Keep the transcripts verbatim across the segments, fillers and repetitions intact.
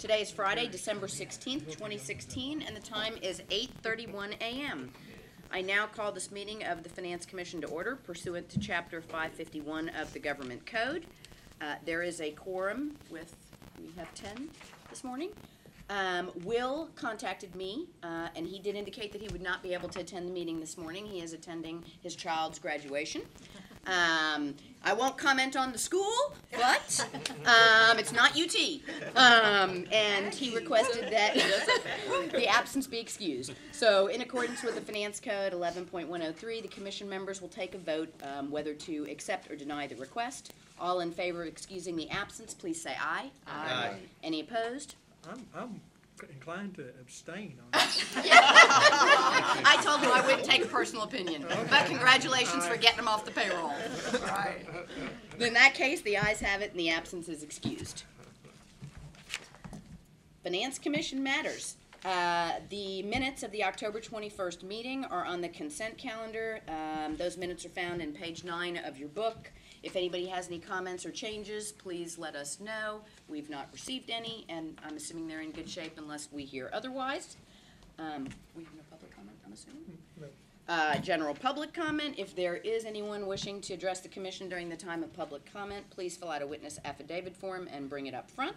Today is Friday, December sixteenth, twenty sixteen, and the time is eight thirty-one a m I now call this meeting of the Finance Commission to order pursuant to Chapter five fifty-one of the Government Code. Uh, there is a quorum with, we have ten this morning. Um, Will contacted me, uh, and he did indicate that he would not be able to attend the meeting this morning. He is attending his child's graduation. Um, I won't comment on the school, but um, it's not U T. Um, and he requested that the absence be excused. So in accordance with the Finance Code eleven point one oh three, the Commission members will take a vote um, whether to accept or deny the request. All in favor of excusing the absence, please say aye. Aye. Aye. Any opposed? I'm, I'm inclined to abstain on this. I told him I wouldn't take a personal opinion, but congratulations for getting him off the payroll. Right. In that case, the ayes have it and the absence is excused. Finance Commission matters. Uh, the minutes of the October twenty-first meeting are on the consent calendar. Um, those minutes are found in page nine of your book. If anybody has any comments or changes, please let us know. We've not received any, and I'm assuming they're in good shape unless we hear otherwise. Um, we have no public comment, I'm assuming? No. Uh, general public comment. If there is anyone wishing to address the commission during the time of public comment, please fill out a witness affidavit form and bring it up front.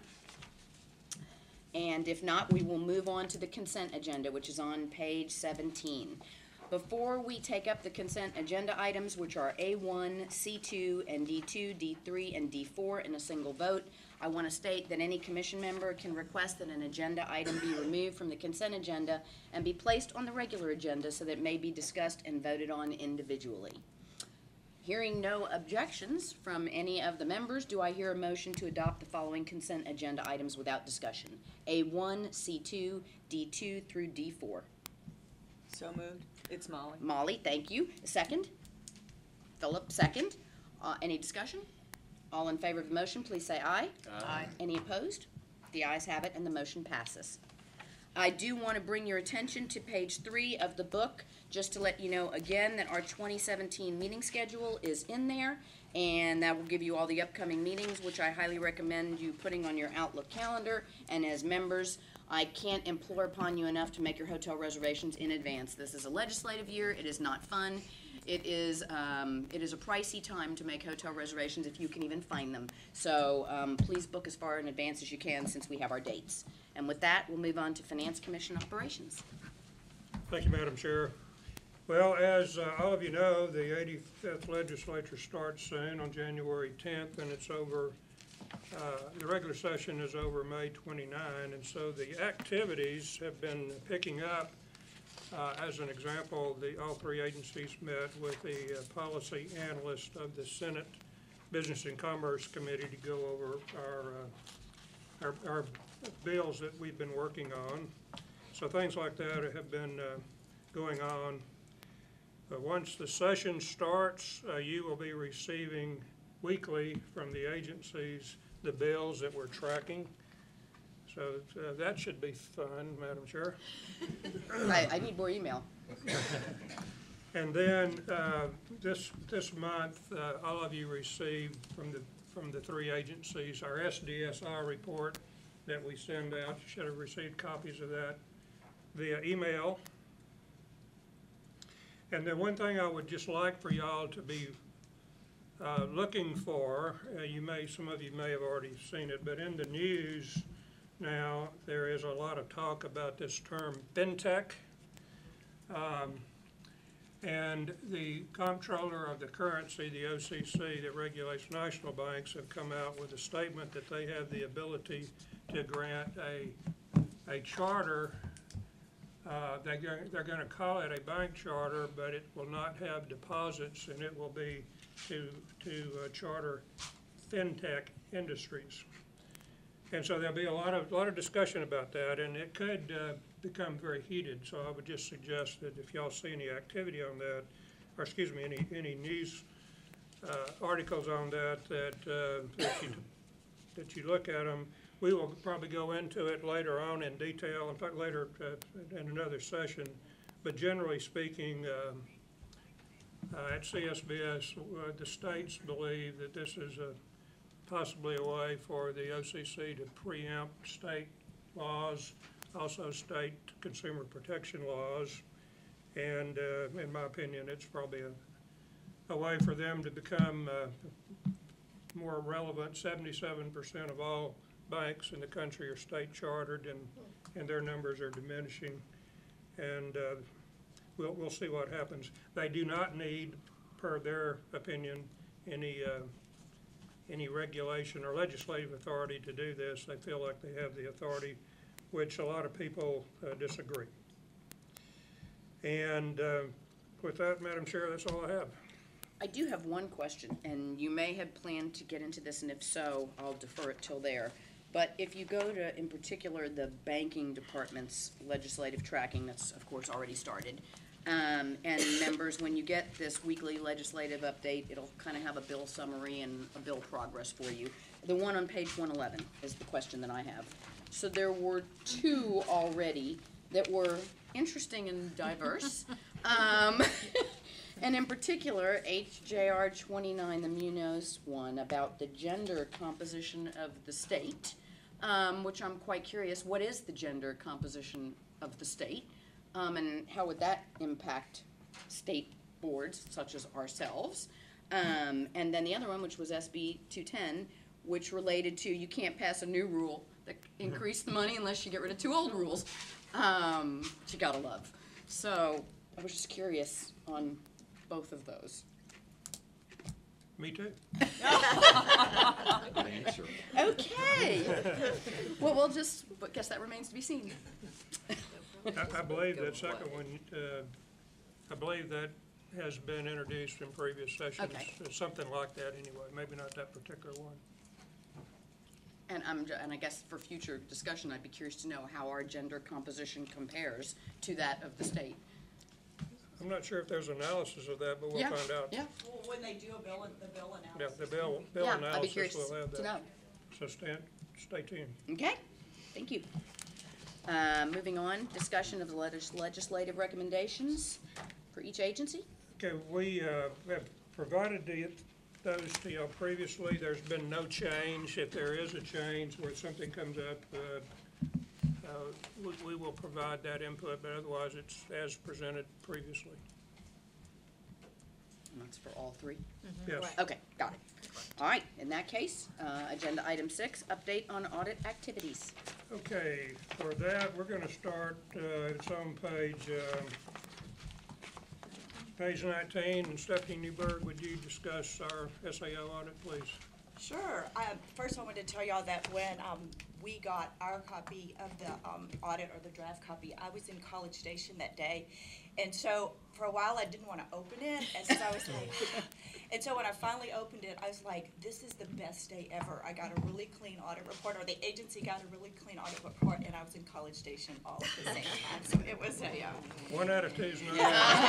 And if not, we will move on to the consent agenda, which is on page seventeen. Before we take up the consent agenda items, which are A one, C two, and D two, D three, and D four in a single vote, I want to state that any commission member can request that an agenda item be removed from the consent agenda and be placed on the regular agenda so that it may be discussed and voted on individually. Hearing no objections from any of the members, do I hear a motion to adopt the following consent agenda items without discussion? A one, C two, D two through D four. So moved. It's Molly. Molly, thank you. Second? Philip, second. Uh, any discussion? All in favor of the motion, please say aye. Aye. Any opposed? The ayes have it and the motion passes. I do want to bring your attention to page three of the book, just to let you know again that our twenty seventeen meeting schedule is in there, and that will give you all the upcoming meetings, which I highly recommend you putting on your Outlook calendar. And as members, I can't implore upon you enough to make your hotel reservations in advance. This is a legislative year. It is not fun. It is um, it is a pricey time to make hotel reservations if you can even find them. So um, please book as far in advance as you can since we have our dates. And with that, we'll move on to Finance Commission operations. Thank you, Madam Chair. Well, as uh, all of you know, the eighty-fifth legislature starts soon on January tenth, and it's over. Uh, the regular session is over May twenty-ninth, and so the activities have been picking up. Uh, as an example, the, all three agencies met with the uh, policy analyst of the Senate Business and Commerce Committee to go over our, uh, our, our bills that we've been working on. So things like that have been uh, going on. Uh, once the session starts, uh, you will be receiving weekly from the agencies the bills that we're tracking. So uh, that should be fun, Madam Chair. I, I need more email. And then uh, this this month, uh, all of you received from the from the three agencies our S D S I report that we send out. You should have received copies of that via email. And then one thing I would just like for y'all to be uh, looking for, uh, you may some of you may have already seen it, but in the news now there is a lot of talk about this term fintech. Um, and the comptroller of the currency, the O C C, that regulates national banks, have come out with a statement that they have the ability to grant a, a charter. Uh, they, they're going to call it a bank charter, but it will not have deposits, and it will be to, to uh, charter fintech industries. And so there'll be a lot of, lot of discussion about that, and it could uh, become very heated. So I would just suggest that if y'all see any activity on that, or excuse me, any, any news uh, articles on that, that, uh, that, you, that you look at them. We will probably go into it later on in detail, in fact later uh, in another session. But generally speaking, um, uh, at C S B S, uh, the states believe that this is a possibly a way for the O C C to preempt state laws, also state consumer protection laws. And uh, in my opinion, it's probably a, a way for them to become uh, more relevant. seventy-seven percent of all banks in the country are state chartered, and, and their numbers are diminishing. And uh, we'll, we'll see what happens. They do not need, per their opinion, any uh, any regulation or legislative authority to do this. They feel like they have the authority, which a lot of people uh, disagree. And uh, with that, Madam Chair, that's all I have. I do have one question, and you may have planned to get into this, and if so, I'll defer it till there. But if you go to, in particular, the banking department's legislative tracking, that's of course already started, um, and members, when you get this weekly legislative update, it'll kind of have a bill summary and a bill progress for you. The one on page one eleven is the question that I have. So there were two already that were interesting and diverse. um, And in particular, H J R twenty-nine, the Munoz one, about the gender composition of the state, um, which I'm quite curious, what is the gender composition of the state? Um, and how would that impact state boards such as ourselves? Um, and then the other one, which was S B two ten, which related to you can't pass a new rule that increase the money unless you get rid of two old rules, um, which you gotta love. So I was just curious on both of those. Me too. Okay. Well, we'll just, but guess that remains to be seen. I, I believe that second one, uh, I believe that has been introduced in previous sessions. Okay. Something like that anyway, maybe not that particular one. And I'm, and I guess for future discussion, I'd be curious to know how our gender composition compares to that of the state. I'm not sure if there's analysis of that, but we'll Yeah, find out. Yeah, Well, when they do a bill, the bill Yeah, analysis. the bill, bill yeah, I'd be analysis curious will have to that. know. So stand, stay tuned. Okay, thank you. Uh, moving on, discussion of the legis- legislative recommendations for each agency. Okay, we uh, have provided the, those to you previously. There's been no change. If there is a change where something comes up, uh, uh, we, we will provide that input, but otherwise it's as presented previously. And that's for all three? Yes. Okay, got it. All right, in that case, uh, agenda item six, update on audit activities. Okay, for that, we're gonna start, uh, it's on page, um, page nineteen, and Stephanie Newberg, would you discuss our S A O audit, please? Sure. Um, first, I wanted to tell y'all that when um, we got our copy of the um, audit, or the draft copy, I was in College Station that day. And so for a while, I didn't want to open it. And so I was like, and so when I finally opened it, I was like, this is the best day ever. I got a really clean audit report, or the agency got a really clean audit report, and I was in College Station all at the same time. So it was a, um, One out of two is not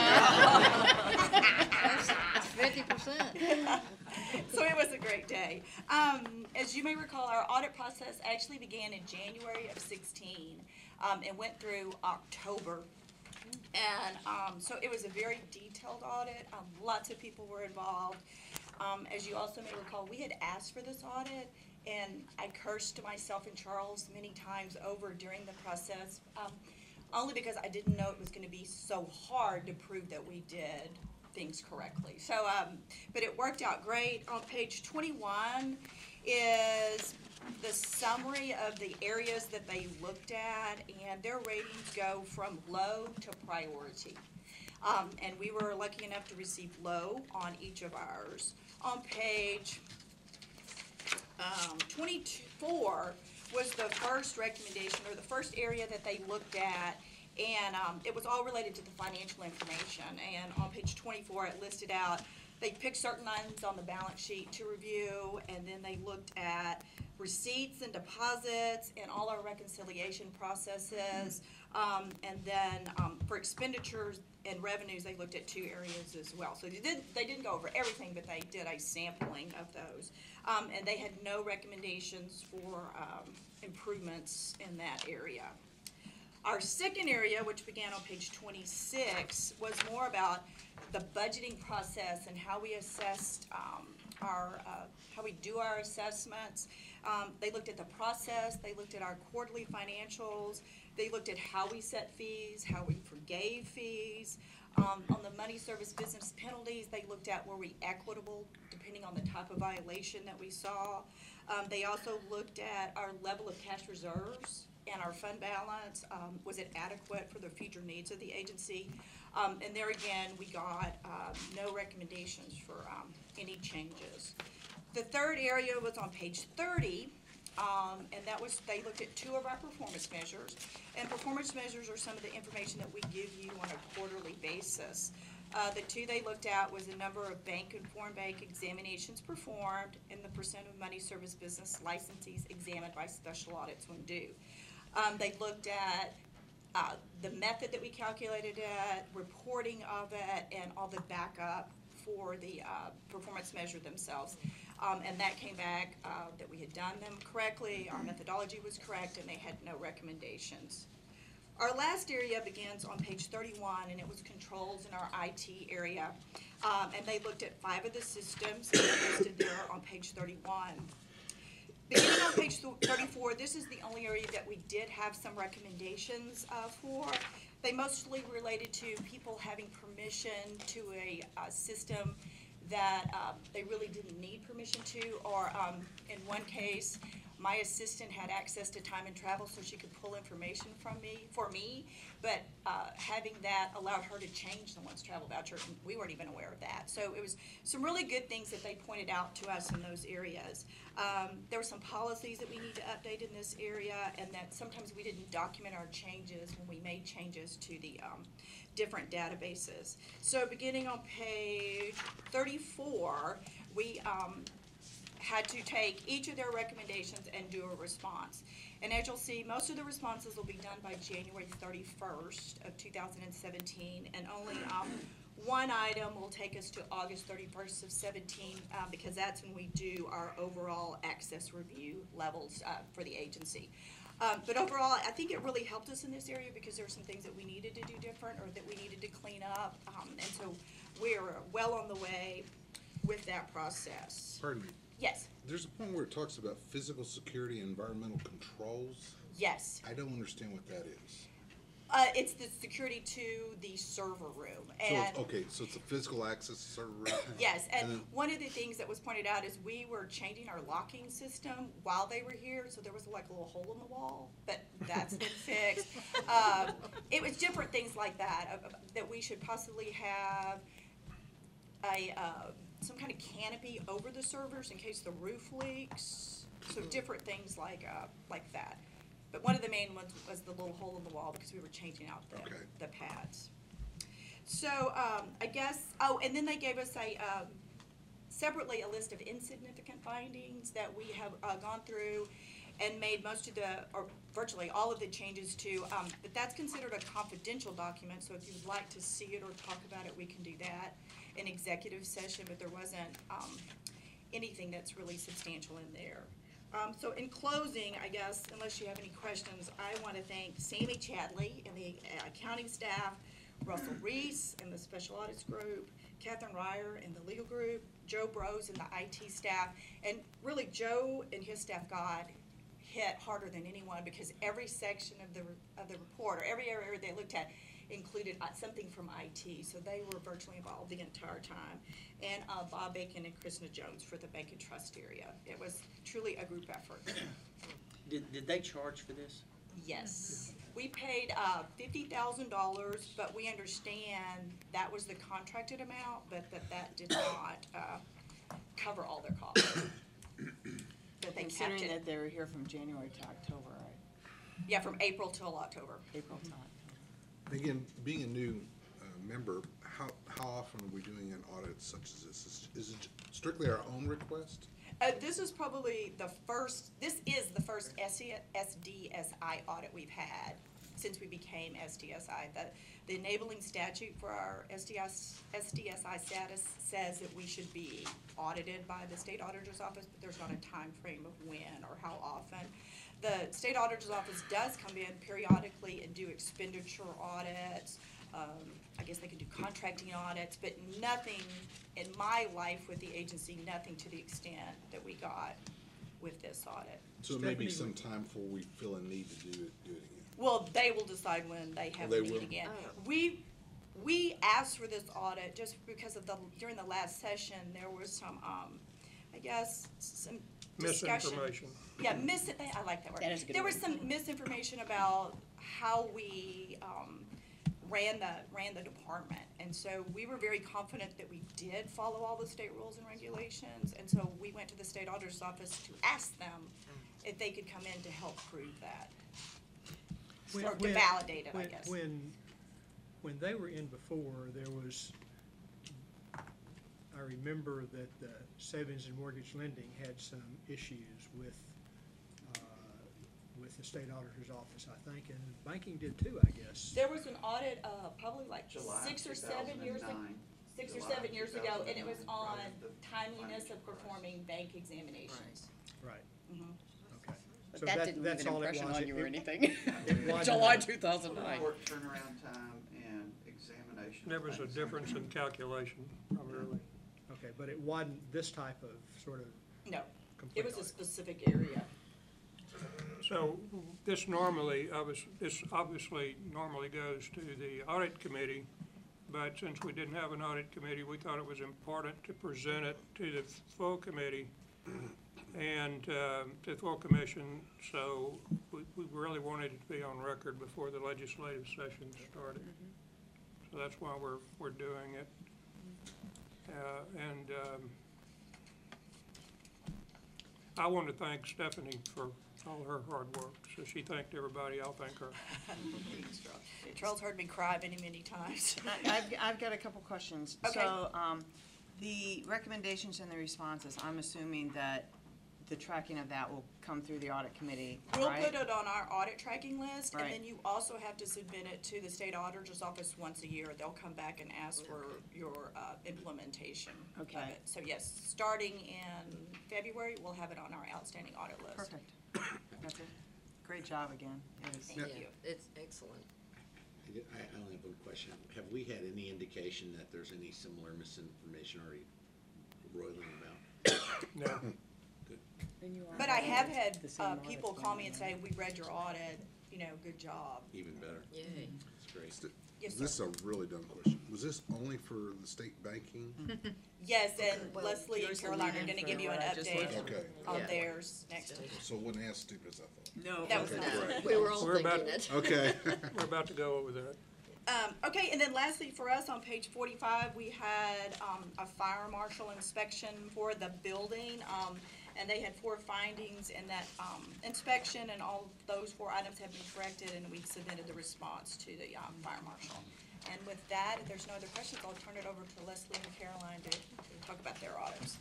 That's fifty percent. so it was a great day. Um, as you may recall, our audit process actually began in January of sixteen um, and went through October. And um, so it was a very detailed audit. Um, lots of people were involved. Um, as you also may recall, we had asked for this audit, and I cursed myself and Charles many times over during the process, um, only because I didn't know it was going to be so hard to prove that we did things correctly. So, um, but it worked out great. On page twenty-one is the summary of the areas that they looked at, and their ratings go from low to priority. Um, and we were lucky enough to receive low on each of ours. On page um, twenty-four was the first recommendation, or the first area that they looked at, and um, it was all related to the financial information. And on page twenty-four, it listed out, they picked certain items on the balance sheet to review, and then they looked at receipts and deposits and all our reconciliation processes. Um, and then um, for expenditures and revenues, they looked at two areas as well. So they, did, they didn't go over everything, but they did a sampling of those. Um, and they had no recommendations for um, improvements in that area. Our second area, which began on page twenty-six, was more about the budgeting process and how we assessed um, our, uh, how we do our assessments. Um, They looked at the process, they looked at our quarterly financials, they looked at how we set fees, how we forgave fees. Um, On the money service business penalties, they looked at were we equitable depending on the type of violation that we saw. Um, They also looked at our level of cash reserves and our fund balance. Um, Was it adequate for the future needs of the agency? Um, And there again, we got um, no recommendations for um, any changes. The third area was on page thirty, um, and that was, they looked at two of our performance measures. And performance measures are some of the information that we give you on a quarterly basis. Uh, the two they looked at was the number of bank and foreign bank examinations performed and the percent of money service business licensees examined by special audits when due. Um, they looked at uh, the method that we calculated it, reporting of it, and all the backup for the uh, performance measure themselves. Um, and that came back uh, that we had done them correctly, our methodology was correct, and they had no recommendations. Our last area begins on page thirty-one, and it was controls in our I T area. Um, and they looked at five of the systems that are listed there on page thirty-one. Beginning on page thirty-four, this is the only area that we did have some recommendations uh, for. They mostly related to people having permission to a uh, system that um, they really didn't need permission to, or um, in one case, my assistant had access to time and travel so she could pull information from me, for me, but uh, having that allowed her to change someone's travel voucher, and we weren't even aware of that. So it was some really good things that they pointed out to us in those areas. Um, there were some policies that we need to update in this area, and that sometimes we didn't document our changes when we made changes to the um, different databases. So beginning on page thirty-four, we um, had to take each of their recommendations and do a response. And as you'll see, most of the responses will be done by January thirty-first of two thousand seventeen, and only um, one item will take us to August thirty-first of seventeen, uh, because that's when we do our overall access review levels uh, for the agency. Um, but overall, I think it really helped us in this area because there were some things that we needed to do different or that we needed to clean up, um, and so we're well on the way with that process. Pardon me, Yes, there's a point where it talks about physical security and environmental controls. yes. I don't understand what that is. Uh, it's the security to the server room, So, and it's, okay, so it's a physical access server room? yes, and And then- one of the things that was pointed out is we were changing our locking system while they were here, so there was like a little hole in the wall, but that's been fixed. Um, it was different things like that, uh, that we should possibly have a, uh, some kind of canopy over the servers in case the roof leaks, so different things like, uh, like that. But one of the main ones was the little hole in the wall because we were changing out the, Okay. the pads. So, um, I guess, oh, and then they gave us a, um, separately a list of insignificant findings that we have, uh, gone through and made most of the, or virtually all of the changes to, um, but that's considered a confidential document, so if you would like to see it or talk about it, we can do that in executive session, but there wasn't, um, anything that's really substantial in there. Um, so in closing, I guess, unless you have any questions, I want to thank Sammy Chadley and the uh, accounting staff, Russell Reese and the special audits group, Catherine Ryer and the legal group, Joe Bros and the I T staff, and really Joe and his staff got hit harder than anyone because every section of the, of the report, or every area they looked at, included uh, something from I T, so they were virtually involved the entire time. And uh, Bob Bacon and Krishna Jones for the bank and trust area. It was truly a group effort. Did, did they charge for this? Yes. We paid uh, fifty thousand dollars, but we understand that was the contracted amount, but that that did not uh, cover all their costs. That they kept Considering it, that they were here from January to October, right? yeah, from April till October. April to October. Again, being a new uh, member, how, how often are we doing an audit such as this? Is, is it strictly our own request? Uh, this is probably the first, this is the first S D S I audit we've had since we became S D S I. The, the enabling statute for our S D S, S D S I status says that we should be audited by the state auditor's office, but there's not a time frame of when or how often. The state auditor's office does come in periodically and do expenditure audits um, I guess they can do contracting audits, but nothing in my life with the agency, nothing to the extent that we got with this audit. So it may be some time before we feel a need to do it, do it again. Well, they will decide when they have They a meet will? again. Oh. We, we asked for this audit just because of the, during the last session, there was some, um, I guess, some discussion. Misinformation. Yeah, mis, I like that word. That is a good There was word. some misinformation about how we, um, ran the, ran the department. And so we were very confident that we did follow all the state rules and regulations. And so we went to the state auditor's office to ask them if they could come in to help prove that. When- Or to when- validate it, I when- guess. When, when they were in before, there was, I remember that the savings and mortgage lending had some issues with, uh, with the state auditor's office, I think, and banking did too, I guess. There was an audit, uh, probably like July six or seven years ago. two thousand nine. Six or July seven years ago, and it was two thousand on nine, the timeliness financial of crisis. performing bank examinations. Right, Mhm. okay. But So that that- didn't leave that's an all it impression was. on It- you or it- anything. it wasn't July a- two thousand nine. Report turnaround time and examination. There was a of difference in things. calculation primarily. Okay, but it wasn't this type of sort of No, complete it was a audit. specific area. So this normally, obvious- this obviously normally goes to the audit committee, but since we didn't have an audit committee, we thought it was important to present it to the full committee and um, to the full commission, so we we really wanted it to be on record before the legislative session started. So that's why we're, we're doing it. Uh, And um, I want to thank Stephanie for all her hard work. So she thanked everybody, I'll thank her. Charles heard me cry many, many times. I- I've, I've got a couple questions. Okay. So, um, the recommendations and the responses, I'm assuming that the tracking of that will come through the audit committee, We'll right? put it on our audit tracking list, and Right. then you also have to submit it to the state auditor's office once a year. They'll come back and ask for your uh, implementation of Okay. it. So yes, starting in February, we'll have it on our outstanding audit list. Perfect. That's it. Great job again. It is. Thank you. It's excellent. I I only have one question. Have we had any indication that there's any similar misinformation already roiling about? No, But I have had The same uh, audit's people going call on, me and right? say, we read your audit, you know, good job. Even better. Yay. That's great. St- Yes, This is a really dumb question. Was this only for the state banking? Yes, and Well, Leslie and yours will Caroline lead are in gonna for give you an what I just update went through. Okay. on Yeah. theirs next week. So it wasn't as stupid as I thought. No. That was Okay, not. great. We were all We're about- thinking it. Okay. we're about to go over that. Um, okay, and then lastly, for us, on page forty-five, we had, um, a fire marshal inspection for the building. Um, and they had four findings in that, um, inspection, and all those four items have been corrected, and we submitted the response to the, um, fire marshal. And with that, if there's no other questions, I'll turn it over to Leslie and Caroline to, to talk about their audits.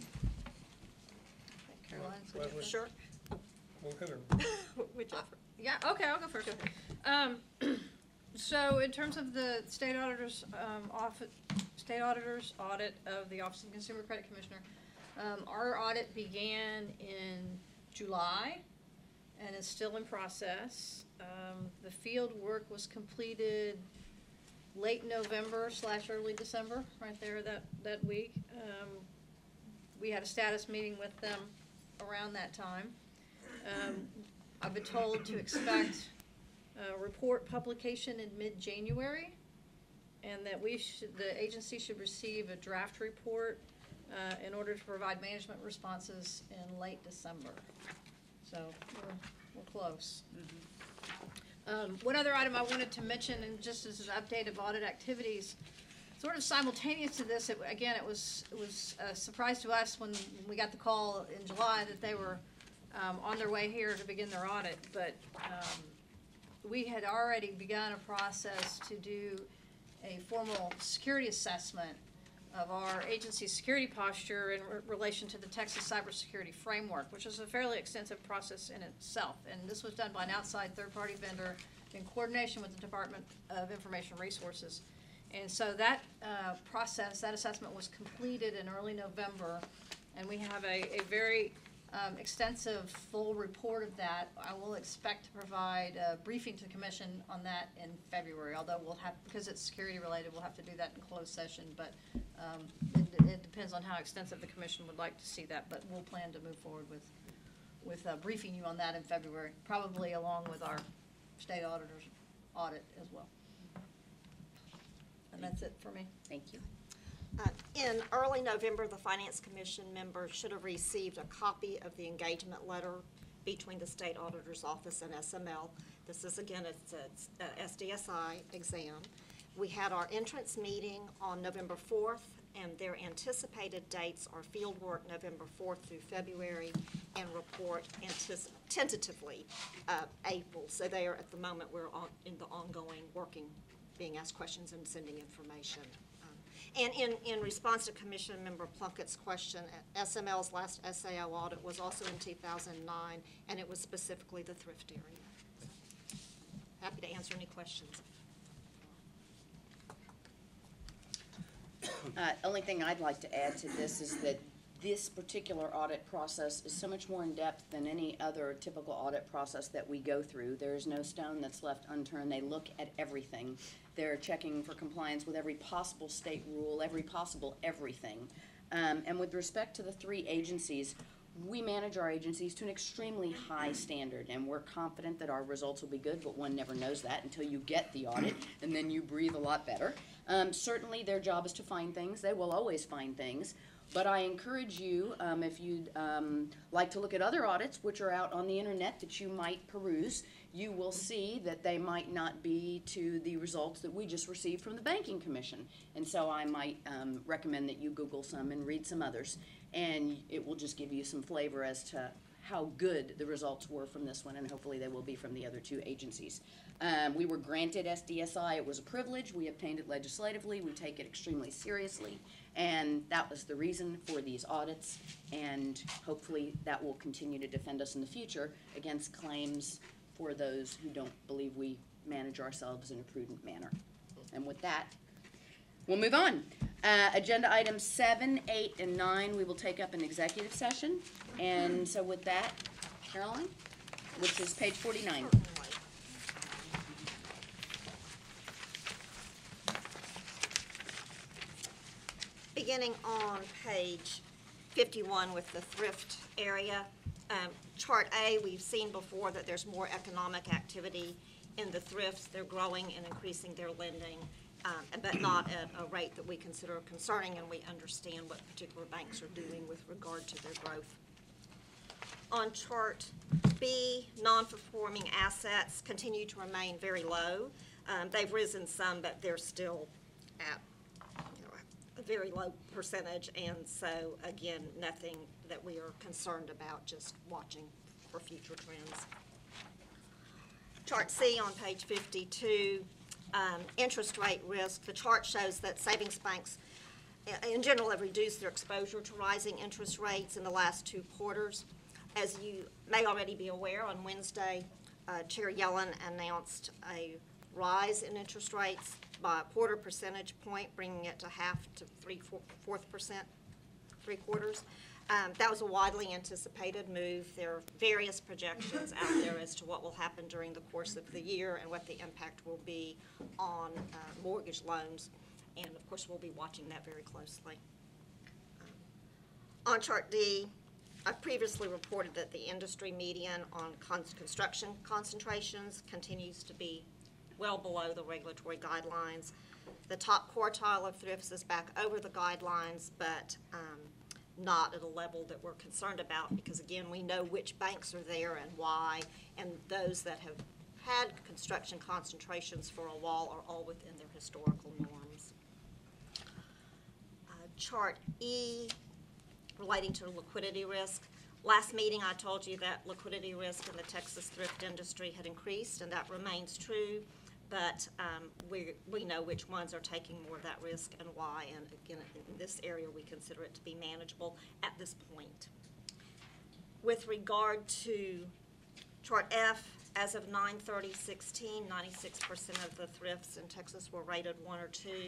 Caroline's Leslie? Sure. We'll hit her. Whichever. Yeah, okay, I'll go first. Um, so in terms of the state auditor's, um, office, state auditor's audit of the Office of Consumer Credit Commissioner, um, our audit began in July and is still in process. Um, the field work was completed late November slash early December, right there that, that week. Um, we had a status meeting with them around that time. Um, I've been told to expect a report publication in mid-January, and that we should, the agency should receive a draft report uh, in order to provide management responses in late December. So we're, we're close. Um, one other item I wanted to mention, and just as an update of audit activities, sort of simultaneous to this, it, again, it was, it was a surprise to us when we got the call in July that they were um, on their way here to begin their audit, but um, we had already begun a process to do a formal security assessment of our agency's security posture in re- relation to the Texas Cybersecurity Framework, which is a fairly extensive process in itself. And this was done by an outside third-party vendor in coordination with the Department of Information Resources. And so that uh, process, that assessment was completed in early November, and we have a, a very um, extensive, full report of that. I will expect to provide a briefing to the commission on that in February, although we'll have, because it's security related, we'll have to do that in closed session, but um, it, it depends on how extensive the commission would like to see that, but we'll plan to move forward with, with uh, briefing you on that in February, probably along with our state auditor's audit as well. And that's it for me. Thank you. Uh, In early November, the Finance Commission members should have received a copy of the engagement letter between the State Auditor's Office and S M L. This is, again, it's a uh, S D S I exam. We had our entrance meeting on November fourth, and their anticipated dates are fieldwork November fourth through February, and report antici- tentatively uh, April. So they are, at the moment, we're on, in the ongoing working, being asked questions and sending information. And in, in response to Commission Member Plunkett's question, S M L's last S A O audit was also in two thousand nine, and it was specifically the thrift area. Happy to answer any questions. Uh, only thing I'd like to add to this is that this particular audit process is so much more in-depth than any other typical audit process that we go through. There is no stone that's left unturned. They look at everything. They're checking for compliance with every possible state rule, every possible everything. Um, and with respect to the three agencies, we manage our agencies to an extremely high standard, and we're confident that our results will be good, but one never knows that until you get the audit, and then you breathe a lot better. Um, certainly their job is to find things. They will always find things. But I encourage you, um, if you'd um, like to look at other audits which are out on the internet that you might peruse, you will see that they might not be to the results that we just received from the Banking Commission. And so I might um, recommend that you Google some and read some others, and it will just give you some flavor as to how good the results were from this one, and hopefully they will be from the other two agencies. Um, we were granted S D S I. It was a privilege. We obtained it legislatively. We take it extremely seriously, and that was the reason for these audits, and hopefully that will continue to defend us in the future against claims for those who don't believe we manage ourselves in a prudent manner. And with that, we'll move on. Uh, agenda items seven, eight, and nine, we will take up an executive session. And so with that, Caroline, which is page forty-nine. Beginning on page fifty-one with the thrift area, um, chart A, we've seen before that there's more economic activity in the thrifts. They're growing and increasing their lending, um, but not at a rate that we consider concerning, and we understand what particular banks are doing with regard to their growth. On chart B, non-performing assets continue to remain very low. Um, they've risen some, but they're still at a very low percentage, and so, again, nothing that we are concerned about, just watching for future trends. Chart C on page fifty-two, um, interest rate risk. The chart shows that savings banks, in general, have reduced their exposure to rising interest rates in the last two quarters. As you may already be aware, on Wednesday, uh, Chair Yellen announced a rise in interest rates by a quarter percentage point, bringing it to half to three fourth percent, three quarters. Um, that was a widely anticipated move. There are various projections out there as to what will happen during the course of the year and what the impact will be on uh, mortgage loans. And of course, we'll be watching that very closely. Um, on chart D, I previously reported that the industry median on con construction concentrations continues to be well below the regulatory guidelines. The top quartile of thrifts is back over the guidelines, but um, not at a level that we're concerned about, because again, we know which banks are there and why, and those that have had construction concentrations for a while are all within their historical norms. Uh, chart E, relating to liquidity risk. Last meeting, I told you that liquidity risk in the Texas thrift industry had increased, and that remains true. But um, we, we know which ones are taking more of that risk and why, and again, in this area, we consider it to be manageable at this point. With regard to chart F, as of nine thirty sixteen, ninety-six percent of the thrifts in Texas were rated one or two.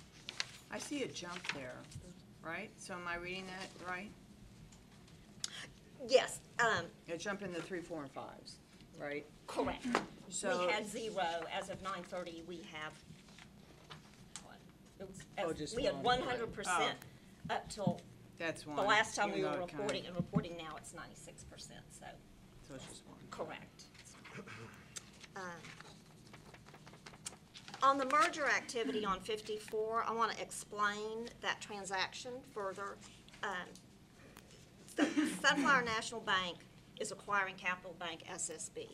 I see a jump there, right? So am I reading that right? Yes, um, Yeah, jump in the three, four, and fives, right? correct. So- We had zero, as of nine thirty, we have, what? It was- Oh, just We had one. one hundred percent up till That's one. the last time we even were though it kinda- reporting, and reporting now it's ninety-six percent, so, So it's just one. correct. Um, On the merger activity on fifty-four, I want to explain that transaction further. Um, so Sunflower National Bank is acquiring Capital Bank S S B.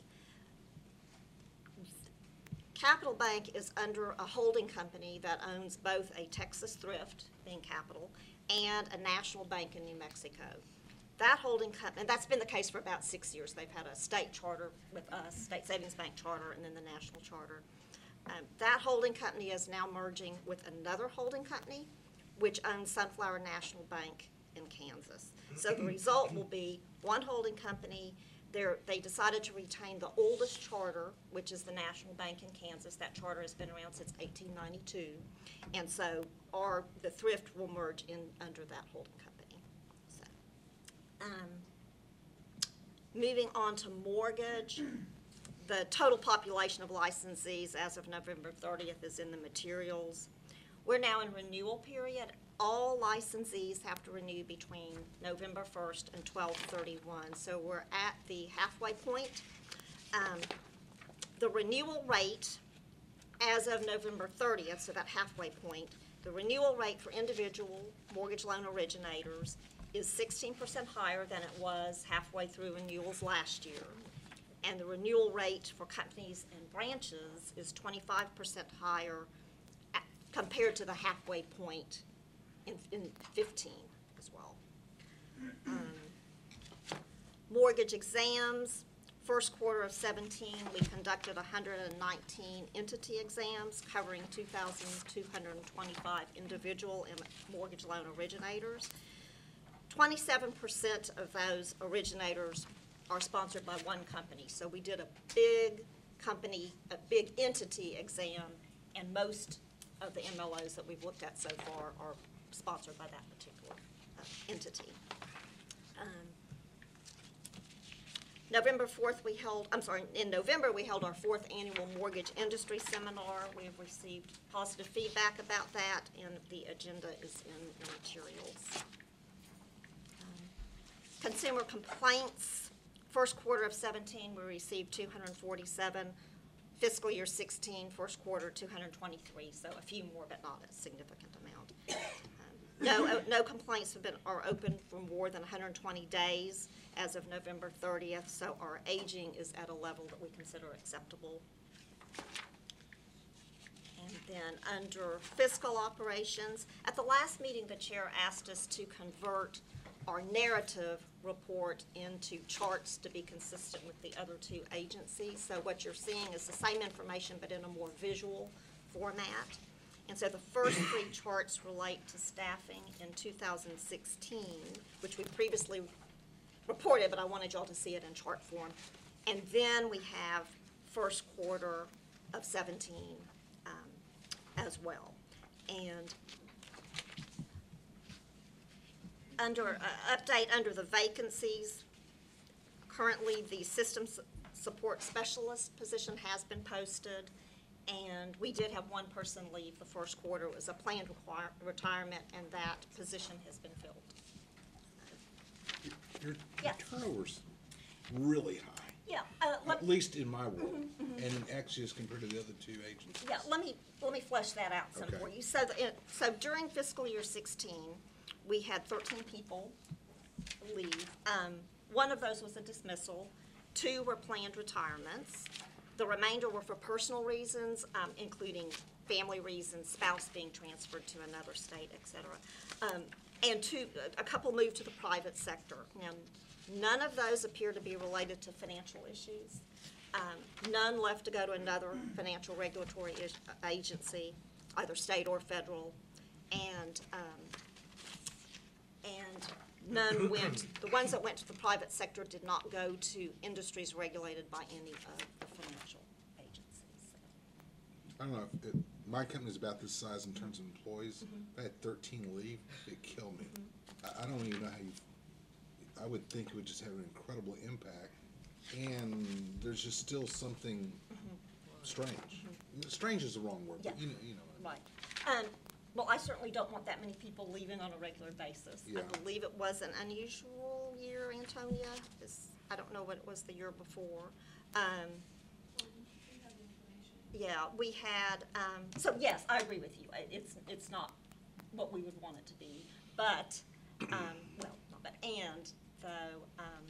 Capital Bank is under a holding company that owns both a Texas Thrift, being Capital, and a national bank in New Mexico. That holding company, and that's been the case for about six years. They've had a state charter with us, State Savings Bank charter, and then the national charter. Um, that holding company is now merging with another holding company, which owns Sunflower National Bank in Kansas. So the result will be one holding company. They're, they decided to retain the oldest charter, which is the National Bank in Kansas. That charter has been around since eighteen ninety-two. And so our, the Thrift will merge in under that holding company. So, um, moving on to mortgage. The total population of licensees as of November thirtieth is in the materials. We're now in renewal period. All licensees have to renew between November first and twelve thirty-one, so we're at the halfway point. Um, the renewal rate as of November thirtieth, so that halfway point, the renewal rate for individual mortgage loan originators is sixteen percent higher than it was halfway through renewals last year. And the renewal rate for companies and branches is twenty-five percent higher at, compared to the halfway point in, in fifteen as well. Um, mortgage exams, first quarter of seventeen, we conducted one hundred nineteen entity exams covering two thousand two hundred twenty-five individual and mortgage loan originators. twenty-seven percent of those originators are sponsored by one company. So we did a big company, a big entity exam, and most of the M L Os that we've looked at so far are sponsored by that particular uh, entity. Um, November fourth, we held, I'm sorry, in November, we held our fourth annual mortgage industry seminar. We have received positive feedback about that, and the agenda is in the materials. Um, Consumer complaints. First quarter of seventeen, we received two hundred forty-seven. Fiscal year sixteen, first quarter, two hundred twenty-three, so a few more, but not a significant amount. Um, No, no complaints have been, are open for more than one hundred twenty days as of November thirtieth, so our aging is at a level that we consider acceptable. And then under fiscal operations, at the last meeting, the chair asked us to convert our narrative report into charts to be consistent with the other two agencies. So what you're seeing is the same information but in a more visual format. And so the first three charts relate to staffing in two thousand sixteen, which we previously reported, but I wanted y'all to see it in chart form. And then we have first quarter of seventeen um, as well. And under, uh, update under the vacancies, currently the systems support specialist position has been posted, and we did have one person leave the first quarter. It was a planned require, retirement, and that position has been filled. Your, your Yeah. turnover's really high, Yeah, uh, let, at least in my world, and actually as compared to the other two agencies. yeah, let me, let me flesh that out some Okay. for you. So, the, it- so during fiscal year sixteen, we had thirteen people leave. Um, one of those was a dismissal. Two were planned retirements. The remainder were for personal reasons, um, including family reasons, spouse being transferred to another state, et cetera. Um, and two, a couple moved to the private sector. Now, none of those appear to be related to financial issues. Um, none left to go to another financial regulatory is- agency, either state or federal. And, um, and none went, the ones that went to the private sector did not go to industries regulated by any of the financial agencies. I don't know, if it, my company's about this size in terms of employees. If I had thirteen leave, it'd kill me. I, I don't even know how you, I would think it would just have an incredible impact, and there's just still something strange. Strange is the wrong word, but Yeah. you know, you know. Right. Um, well, I certainly don't want that many people leaving on a regular basis. I Yeah. believe it was an unusual year, Antonia. It's, I don't know what it was the year before. Um, yeah, we had, um, so yes, I agree with you. I- It's, it's not what we would want it to be. But, um, well, not but, and though, um,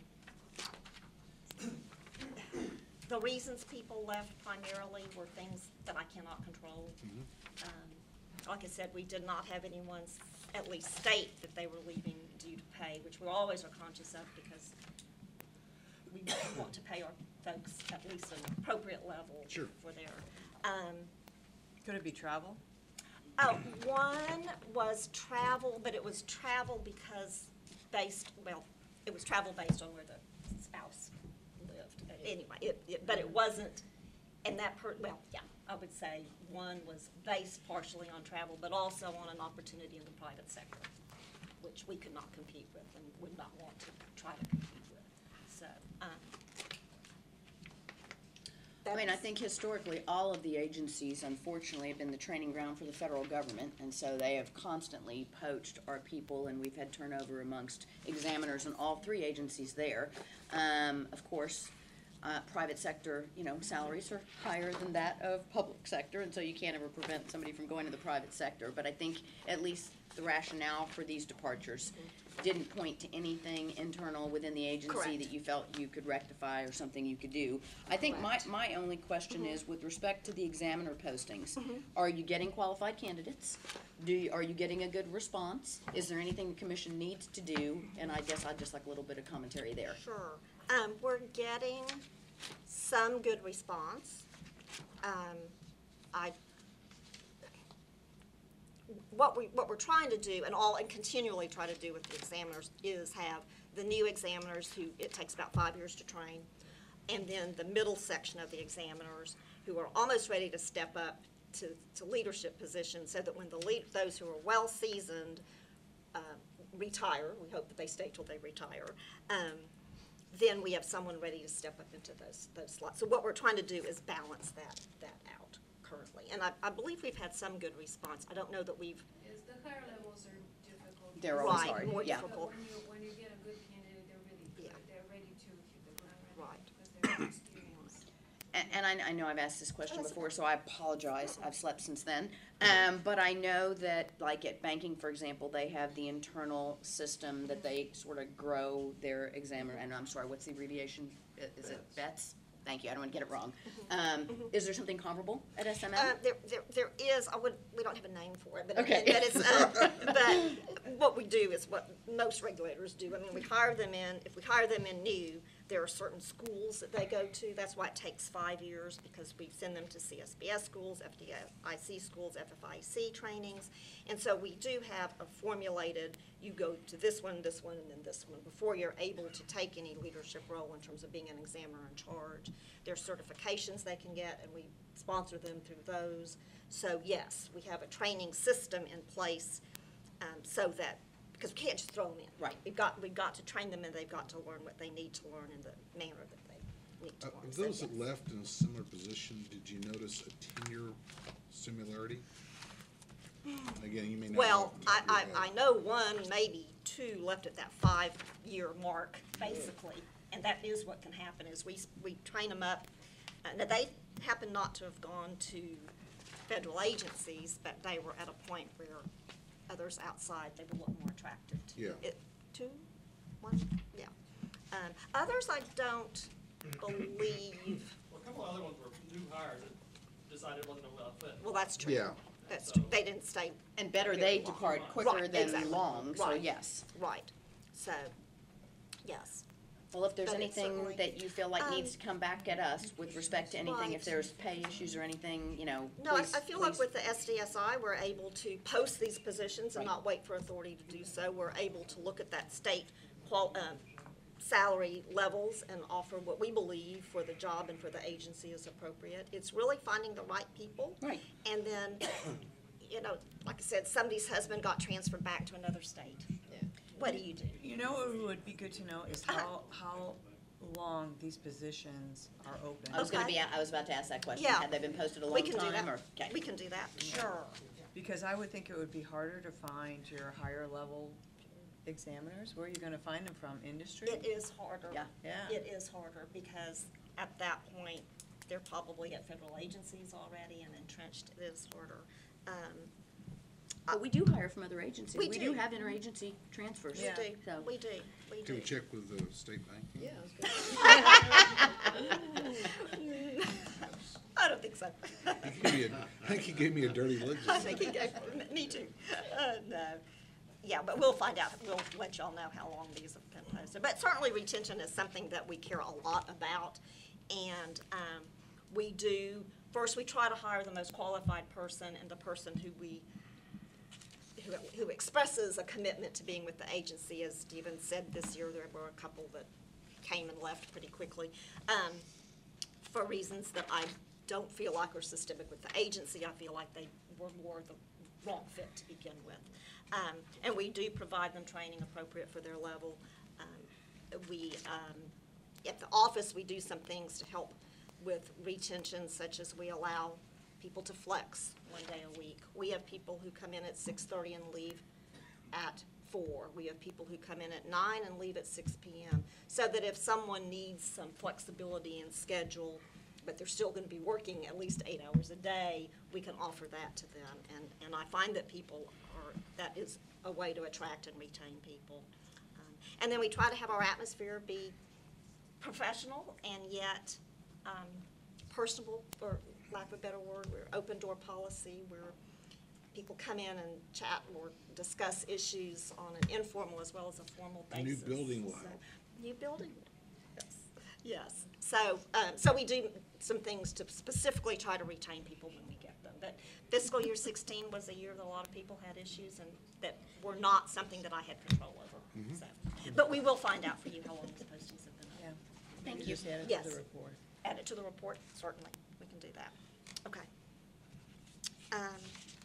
the reasons people left primarily were things that I cannot control. Um, Like I said, we did not have anyone s- at least state that they were leaving due to pay, which we always are conscious of because we want to pay our folks at least an appropriate level Sure. for their, um, Could it be travel? oh, one was travel, but it was travel because based, well, it was travel based on where the spouse lived. Anyway, it, it, but it wasn't, and that per, well, yeah, I would say one was based partially on travel, but also on an opportunity in the private sector, which we could not compete with and would not want to try to compete with. So, um. I mean, I that's- think historically, all of the agencies unfortunately have been the training ground for the federal government, and so they have constantly poached our people, and we've had turnover amongst examiners in all three agencies there. Um, of course, uh, private sector, you know, salaries are higher than that of public sector, and so you can't ever prevent somebody from going to the private sector, but I think at least the rationale for these departures didn't point to anything internal within the agency Correct. that you felt you could rectify or something you could do. I think my, Correct. my only question is, with respect to the examiner postings, are you getting qualified candidates? Do, you- are you getting a good response? Is there anything the commission needs to do? And I guess I'd just like a little bit of commentary there. Sure. Um, we're getting some good response. Um, I, what we, what we're trying to do, and all, and continually try to do with the examiners, is have the new examiners who, it takes about five years to train, and then the middle section of the examiners who are almost ready to step up to, to leadership positions, so that when the lead, those who are well-seasoned, uh, retire, we hope that they stay till they retire, um, then we have someone ready to step up into those, those slots. So what we're trying to do is balance that, that out currently. And I, I believe we've had some good response. I don't know that we've, Is the higher levels are difficult. They're always Right, hard, more yeah. But difficult. when you, when you get a good candidate, they're really good, Yeah. they're ready to hit the ground running. Right. Because they're experienced. And, and I, I know I've asked this question That's before, okay. so I apologize, I've slept since then. Um, but I know that, like at banking, for example, they have the internal system that they sort of grow their examiner, and I'm sorry, what's the abbreviation? I- Is it BETS? Thank you, I don't want to get it wrong. Um, is there something comparable at S M M? Uh, there, there, there is, I would, we don't have a name for it, but, Okay. but it's, uh, but what we do is what most regulators do. I mean, we hire them in, if we hire them in new, there are certain schools that they go to. That's why it takes five years, because we send them to C S B S schools, F D I C schools, F F I C trainings. And so we do have a formulated, you go to this one, this one, and then this one, before you're able to take any leadership role in terms of being an examiner in charge. There are certifications they can get, and we sponsor them through those. So yes, we have a training system in place, um, so that, because we can't just throw them in. Right. We've got, we've got to train them, and they've got to learn what they need to learn in the manner that they need to Uh, learn. Of So, those that yes. left in a similar position, did you notice a ten-year similarity? Again, you may not. know Well, off the I, top of I, your I head. know one, maybe two left at that five-year mark, basically. And that is what can happen, is we, s- we train them up. Uh, Now, they happen not to have gone to federal agencies, but they were at a point where others outside, they would look more attractive to. Yeah. It, two, one, yeah. Um, others I don't believe, Well, a couple of other ones were new hires that decided it wasn't a well fit. well, that's true. Yeah. That's true. They didn't stay. And better very they long. depart quicker Right, than exactly. long, so Right. yes. Right. So, yes. Well, if there's But it's anything certainly- that you feel like needs to Um, come back at us with respect to anything, if Right. there's pay issues or anything, you know, No, I, please, I feel like please- with the S D S I, we're able to post these positions and Right. not wait for authority to do so. We're able to look at that state qual, um, salary levels and offer what we believe for the job and for the agency is appropriate. It's really finding the right people. Right. And then, you know, like I said, somebody's husband got transferred back to another state. what do you do? You know what would be good to know is how, how long these positions are open. I was gonna Okay. be, I was about to ask that question. Yeah. Have they been posted a We long can do time that. or? Okay. We can do that, sure. Because I would think it would be harder to find your higher level examiners. Where are you gonna find them from? Industry? It is harder. Yeah. Yeah. It is harder because at that point, they're probably at federal agencies already and entrenched. It is harder. Um, But we do hire from other agencies. We We do. do have interagency transfers. We do, So. we do, we do. Can we check with the state bank? Yeah. I don't think so. He gave me a- I think he gave me a dirty look. I think he gave, me too. Uh, no. Yeah, but we'll find out. We'll let y'all know how long these have been posted. But certainly retention is something that we care a lot about. And um, we do, first, we try to hire the most qualified person and the person who we, who, who expresses a commitment to being with the agency. As Stephen said, this year there were a couple that came and left pretty quickly um, for reasons that I don't feel like are systemic with the agency. I feel like they were more the wrong fit to begin with. Um, and we do provide them training appropriate for their level. Um, we, um, at the office, we do some things to help with retention, such as we allow people to flex one day a week. We have people who come in at six thirty and leave at four. We have people who come in at nine and leave at six p m So that if someone needs some flexibility in schedule, but they're still gonna be working at least eight hours a day, we can offer that to them. And, and I find that people are, that is a way to attract and retain people. Um, And then we try to have our atmosphere be professional and yet um, personable, for lack of a better word. We're open door policy, where people come in and chat or discuss issues on an informal as well as a formal The new basis. building will So- help. New building, yes, yes. So, um, so we do some things to specifically try to retain people when we get them. But fiscal year sixteen was a year that a lot of people had issues and that were not something that I had control over, so. But we will find out for you how long these postings have been up. Yeah. Thank Maybe you. just add it to Yes. the report. Add it to the report, certainly, we can do that. Okay. Um,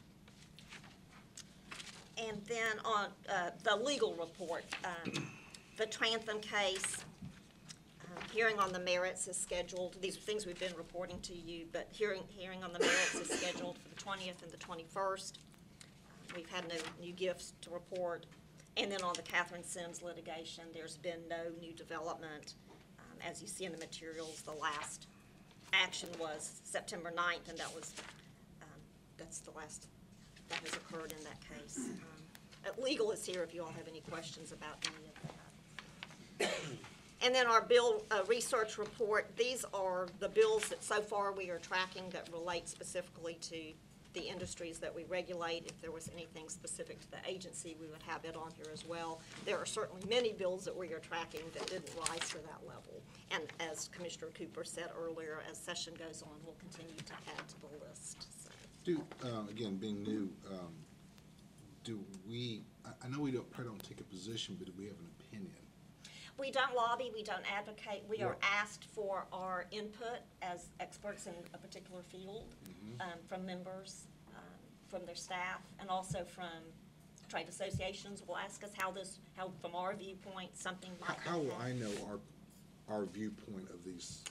And then on uh, the legal report, um, the Trantham case, um, hearing on the merits is scheduled. These are things we've been reporting to you, but hearing, hearing on the merits is scheduled for the twentieth and the twenty-first. We've had no new gifts to report. And then on the Catherine Sims litigation, there's been no new development. Um, As you see in the materials, the last action was September ninth, and that was, um, that's the last that has occurred in that case. Um, uh, Legal is here if you all have any questions about any of that. And then our bill uh, research report, these are the bills that so far we are tracking that relate specifically to the industries that we regulate. If there was anything specific to the agency, we would have it on here as well. There are certainly many bills that we are tracking that didn't rise to that level. And as Commissioner Cooper said earlier, as session goes on, we'll continue to add to the list. So. Do, uh, again, being new, um, do we, I, I know we don't, probably don't take a position, but do we have an opinion? We don't lobby, we don't advocate, we are Right. asked for our input as experts in a particular field, Mhm. um, from members, um, from their staff, and also from trade associations will ask us how this, how, from our viewpoint, something How, might how will impact. I know our, our viewpoint of these?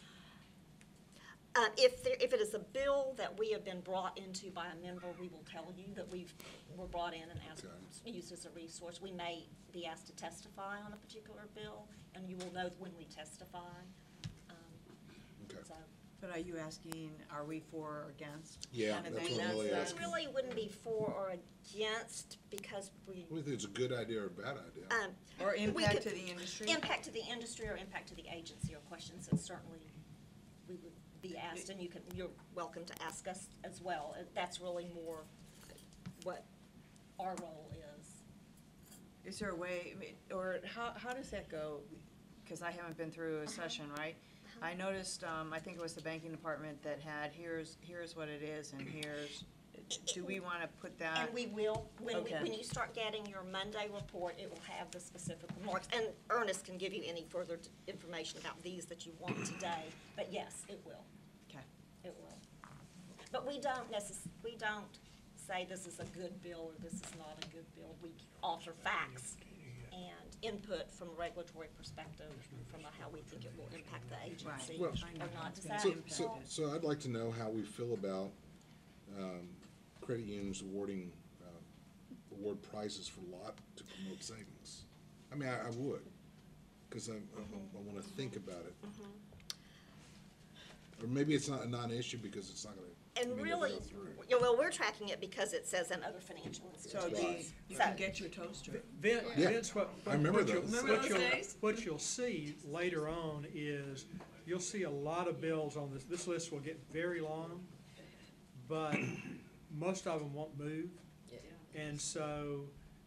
Uh, if there, if it is a bill that we have been brought into by a member, we will tell you that we've, were brought in and asked, Okay. used as a resource. We may be asked to testify on a particular bill, and you will know when we testify. Um, Okay. So, But are you asking, are we for or against? Yeah, kind of that's thing? what I'm really we asking. really wouldn't be for or against, because we, Whether it's a good idea or a bad idea. um. Or we impact could- to the industry? Impact to the industry or impact to the agency are questions that certainly we would be asked, and you can, you're welcome to ask us as well. Uh, That's really more what our role is. Is there a way, I mean, or how, how does that go? Because I haven't been through a session, right? I noticed, um, I think it was the banking department that had, here's, here's what it is, and here's, do we want to put that? And we will, when, we- Okay. when you start getting your Monday report, it will have the specific remarks. And Ernest can give you any further t- information about these that you want today, but yes, it will. Okay. It will. But we don't necess, we don't say this is a good bill or this is not a good bill. We offer facts and input from a regulatory perspective, from a how we think it will impact the agency Well, or not. Does that So, help? so, so I'd like to know how we feel about, um, credit unions awarding, uh, award prizes for lot to promote savings. I mean, I, I would, cause I, I, I wanna think about it. Or maybe it's not a non-issue because it's not gonna, I And mean, really, it'll go through. yeah, well, we're tracking it because it says in other financial So institutions. the, you So- can get your toaster. Vin- Yeah. Vince, what, I what remember what you'll, those. Remember what those you'll, days? what you'll see later on is, you'll see a lot of bills on this, this list will get very long, but most of them won't move. And so,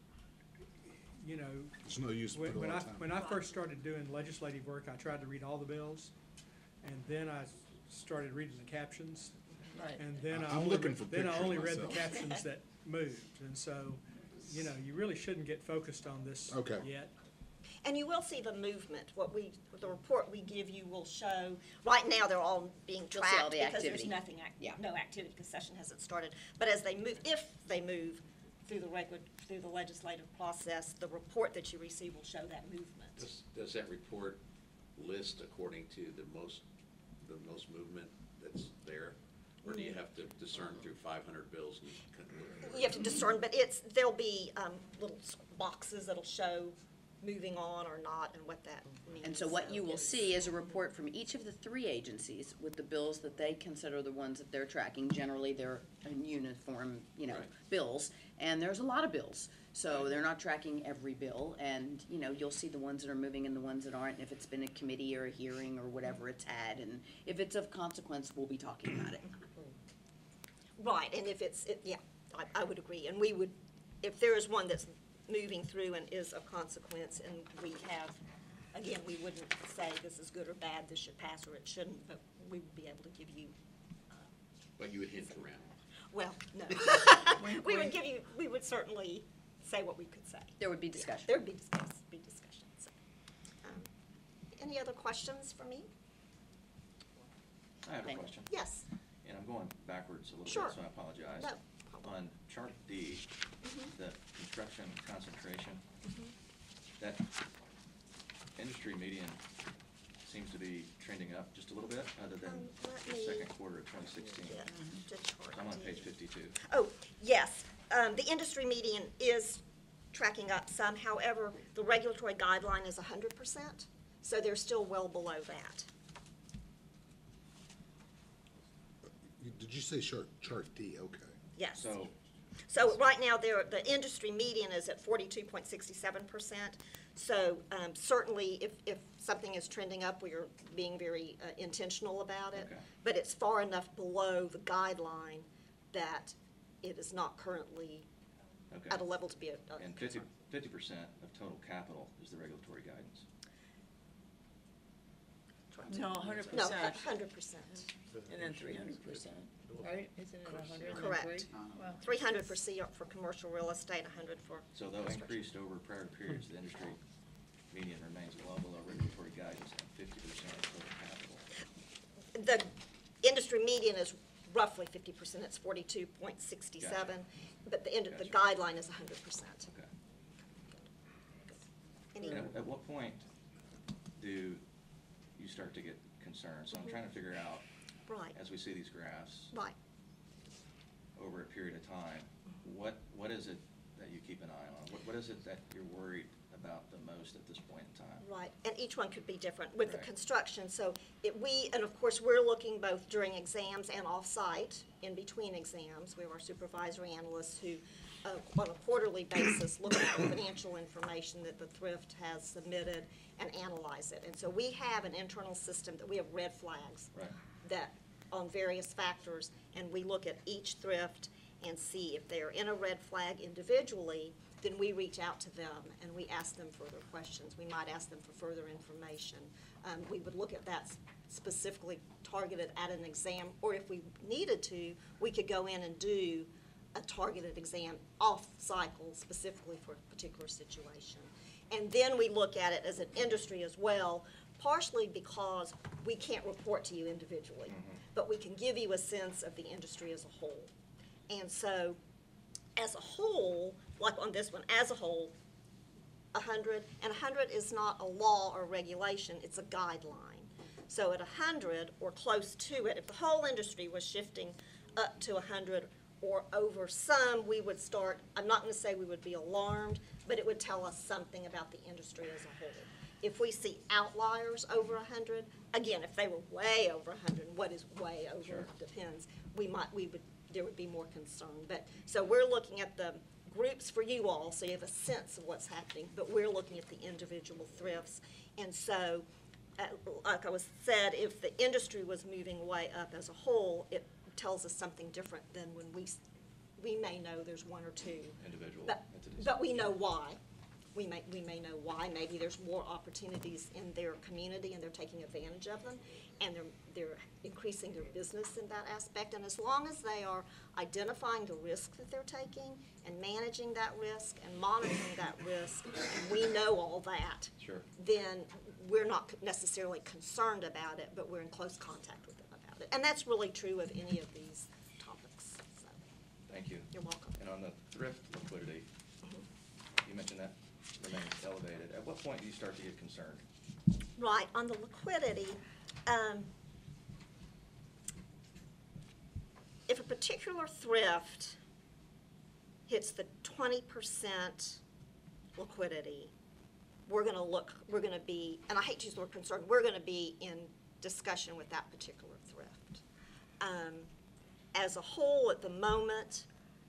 you know, There's no use to when, put a when lot I, of time. when I first started doing legislative work, I tried to read all the bills, and then I started reading the captions. Right. And then I I'm only, looking read- for then I pictures only read the myself. captions that moved, and so, you know, you really shouldn't get focused on this Okay. yet. And you will see the movement. What we, the report we give you will show, right now, they're all being You'll see all tracked the because there's activity. nothing, act- Yeah. no activity, because session hasn't started. But as they move, if they move through the regu, through the legislative process, the report that you receive will show that movement. Does, does that report list according to the most, the most movement that's there? Or do you have to discern through five hundred bills and kind of look for it? You have to discern, but it's, there'll be, um, little s- boxes that'll show moving on or not and what that means. And so what you will it's- see is a report from each of the three agencies with the bills that they consider the ones that they're tracking. Generally, they're in uniform, you know, Right. bills, and there's a lot of bills. So they're not tracking every bill, and, you know, you'll see the ones that are moving and the ones that aren't, and if it's been a committee or a hearing or whatever it's had, and if it's of consequence, we'll be talking about it. Right, and if it's, it- yeah, I, I would agree, and we would, if there is one that's moving through and is of consequence, and we have, again, we wouldn't say this is good or bad, this should pass or it shouldn't, but we would be able to give you, But you would hint around. well, no. We would give you, we would certainly say what we could say. There would be discussion. There would be discuss, be discussion, so. um, Any other questions for me? I have a Thank- question, Yes, and I'm going backwards a little Sure. bit, so I apologize. no problem. On chart D, the construction concentration, that industry median seems to be trending up just a little bit, other than Um, let the me second quarter of twenty sixteen. Get to chart I'm on D. page fifty-two. Oh, yes, um, the industry median is tracking up some, however, the regulatory guideline is hundred percent, so they're still well below that. Did you say chart, chart D? Okay. Yes. So, So right now, there, the industry median is at forty-two point six seven percent. So um, certainly, if, if something is trending up, we are being very uh, intentional about it. Okay. But it's far enough below the guideline that it is not currently okay. at a level to be a a And fifty, concern. fifty percent of total capital is the regulatory guidance. No, hundred No, percent, hundred percent. and then three hundred percent, right? Isn't it a hundred and then Correct. three? Three hundred for C, for commercial real estate, a hundred for So though construction. increased over prior periods, the industry median remains well below regulatory guidance at fifty percent of total capital. The industry median is roughly fifty percent, it's forty-two point six seven, but the, ind- the Gotcha. guideline is hundred percent. Okay. Any, And at, at what point do you start to get concerned? So I'm trying to figure out, right, as we see these graphs right. over a period of time, what, what is it that you keep an eye on? What, what is it that you're worried about the most at this point in time? Right, and each one could be different with the Right. construction, so it, we, and of course, we're looking both during exams and off-site, in between exams. We have our supervisory analysts who, uh, on a quarterly basis, look at the financial information that the thrift has submitted and analyze it. And so we have an internal system that we have red flags. Right. That, on various factors, and we look at each thrift and see if they're in a red flag individually, then we reach out to them and we ask them further questions. We might ask them for further information. Um, we would look at that s- specifically targeted at an exam, or if we needed to, we could go in and do a targeted exam off-cycle specifically for a particular situation. And then we look at it as an industry as well, partially because we can't report to you individually, but we can give you a sense of the industry as a whole. And so, as a whole, like on this one, as a whole, a hundred, and a hundred is not a law or regulation, it's a guideline. So at a hundred or close to it, if the whole industry was shifting up to a hundred or over some, we would start, I'm not gonna say we would be alarmed, but it would tell us something about the industry as a whole. If we see outliers over a hundred, again, if they were way over a hundred, what is way over, Sure. depends, we might, we would, there would be more concern. But, so we're looking at the groups for you all, so you have a sense of what's happening, but we're looking at the individual thrifts. And so, uh, like I was said, if the industry was moving way up as a whole, it tells us something different than when we, s- we may know there's one or two. Individual But, entities. but we know why. We may, we may know why. Maybe there's more opportunities in their community and they're taking advantage of them, and they're, they're increasing their business in that aspect. And as long as they are identifying the risk that they're taking and managing that risk and monitoring that risk, and we know all that, Sure. then we're not necessarily concerned about it, but we're in close contact with them about it. And that's really true of any of these topics, so. Thank you. You're welcome. And on the thrift liquidity, you mentioned that remains elevated. At what point do you start to get concerned? Right, on the liquidity, um, if a particular thrift hits the twenty percent liquidity, we're gonna look, we're gonna be, and I hate to use the word concerned, we're gonna be in discussion with that particular thrift. Um, as a whole, at the moment,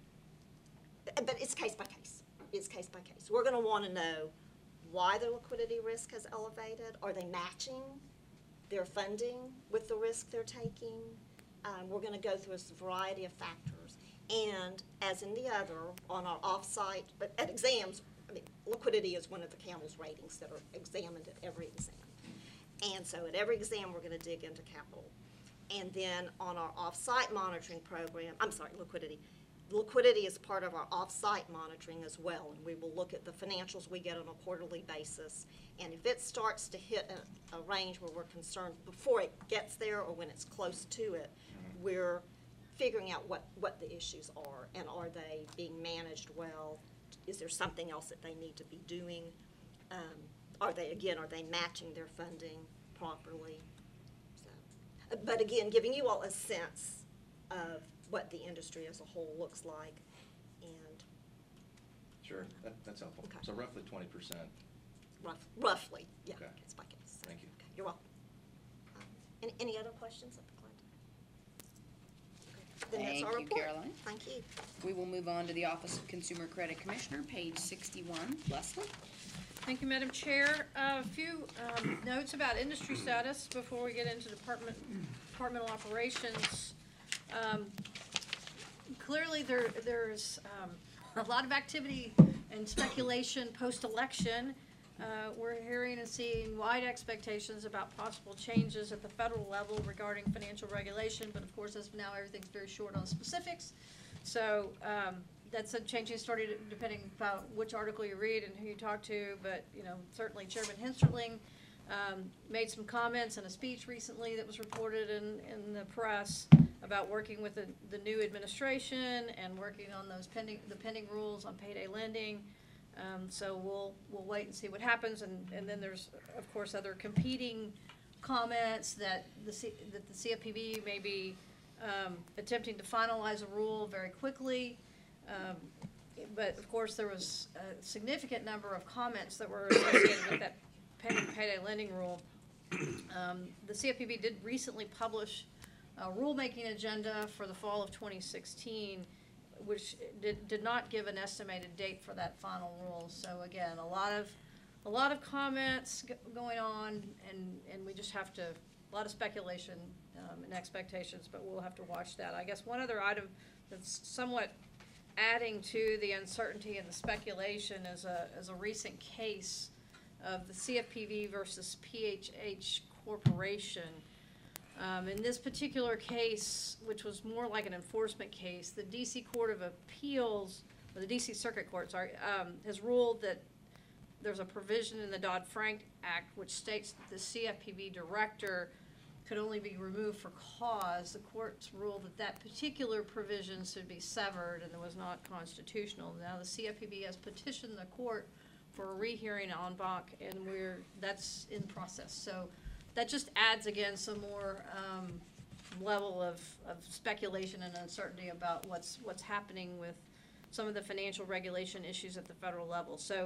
but it's case by case. It's case by case. We're gonna wanna know why their liquidity risk has elevated. Are they matching their funding with the risk they're taking? Um, we're gonna go through a variety of factors. And as in the other, on our off-site, but at exams, I mean, liquidity is one of the CAMELS ratings that are examined at every exam. And so at every exam, we're gonna dig into capital. And then on our off-site monitoring program, I'm sorry, liquidity, liquidity is part of our off-site monitoring as well, and we will look at the financials we get on a quarterly basis. And if it starts to hit a, a range where we're concerned before it gets there or when it's close to it, we're figuring out what, what the issues are, and are they being managed well? Is there something else that they need to be doing? Um, are they, again, are they matching their funding properly? So, but again, giving you all a sense of what the industry as a whole looks like, and Sure, that, that's helpful. Okay. So roughly twenty percent. rough, roughly, yeah, Okay. case by case. Thank you. Okay, you're welcome. Um, Any, any other questions of the client? Then that's Thank our you, report. Caroline. Thank you. We will move on to the Office of Consumer Credit Commissioner, page sixty-one. Leslie? Thank you, Madam Chair. A few um, notes about industry status before we get into department, departmental operations. Um, Clearly, there, there's um, a lot of activity and speculation post-election. Uh, We're hearing and seeing wide expectations about possible changes at the federal level regarding financial regulation, but of course, as of now, everything's very short on specifics. So um, that's a changing story depending about which article you read and who you talk to, but, you know, certainly Chairman Hensterling um, made some comments in a speech recently that was reported in, in the press about working with the, the new administration and working on those pending, the pending rules on payday lending. Um, so we'll, we'll wait and see what happens, and, and then there's, of course, other competing comments that the C, that the C F P B may be, um, attempting to finalize a rule very quickly. Um, but of course, there was a significant number of comments that were associated with that pending payday lending rule. Um, the C F P B did recently publish a rulemaking agenda for the fall of twenty sixteen, which did, did not give an estimated date for that final rule. So again, a lot of, a lot of comments g- going on, and, and we just have to, a lot of speculation um, and expectations, but we'll have to watch that. I guess one other item that's somewhat adding to the uncertainty and the speculation is a, is a recent case of the C F P B versus P H H Corporation. Um, in this particular case, which was more like an enforcement case, the D C Court of Appeals, or the D C Circuit Court, sorry, um, has ruled that there's a provision in the Dodd-Frank Act which states that the C F P B director could only be removed for cause. The court's ruled that that particular provision should be severed and it was not constitutional. Now the C F P B has petitioned the court for a rehearing en banc, and we're, that's in process. So that just adds, again, some more, um, level of, of speculation and uncertainty about what's, what's happening with some of the financial regulation issues at the federal level. So,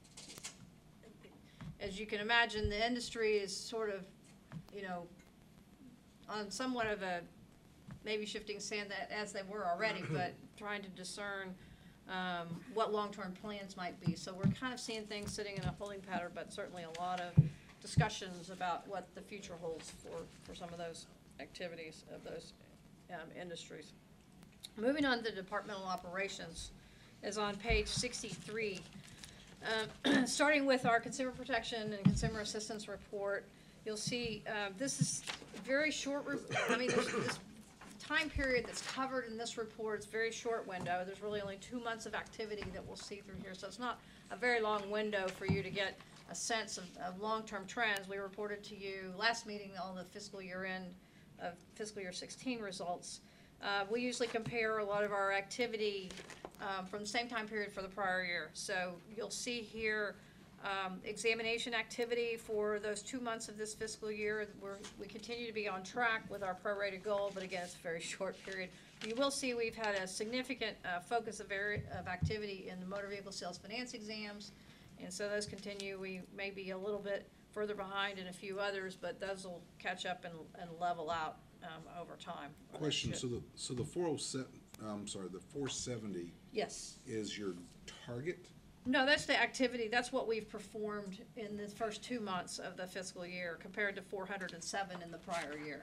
as you can imagine, the industry is sort of, you know, on somewhat of a maybe shifting sand that, as they were already, but trying to discern um, what long-term plans might be. So we're kind of seeing things sitting in a holding pattern, but certainly a lot of discussions about what the future holds for, for some of those activities of those um, industries. Moving on to departmental operations is on page sixty-three. Uh, starting with our consumer protection and consumer assistance report, you'll see uh, this is very short. Re- I mean, there's this time period that's covered in this report. It's a very short window. There's really only two months of activity that we'll see through here, so it's not a very long window for you to get a sense of, of long-term trends. We reported to you last meeting all the fiscal year end of fiscal year sixteen results. Uh, we usually compare a lot of our activity um, from the same time period for the prior year. So you'll see here um, examination activity for those two months of this fiscal year. We're, we continue to be on track with our prorated goal, but again, it's a very short period. You will see we've had a significant uh, focus of, area, of activity in the motor vehicle sales finance exams, and so those continue. We may be a little bit further behind in a few others, but those will catch up and, and level out um, over time. Question, so the, so the four oh seven, I'm sorry, the four seventy Yes. is your target? No, that's the activity, that's what we've performed in the first two months of the fiscal year compared to four hundred seven in the prior year.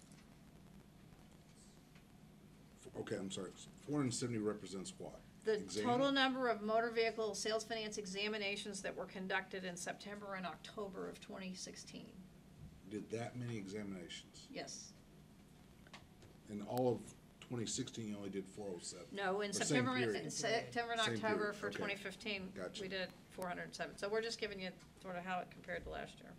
Okay, I'm sorry, four hundred seventy represents what? The Exam? total number of motor vehicle sales finance examinations that were conducted in September and October of twenty sixteen. Did that many examinations? Yes. In all of twenty sixteen, you only did four oh seven? No, in Or same September, and- period? September and Same October period, for okay. twenty fifteen, Gotcha. we did four hundred seven. So we're just giving you sort of how it compared to last year.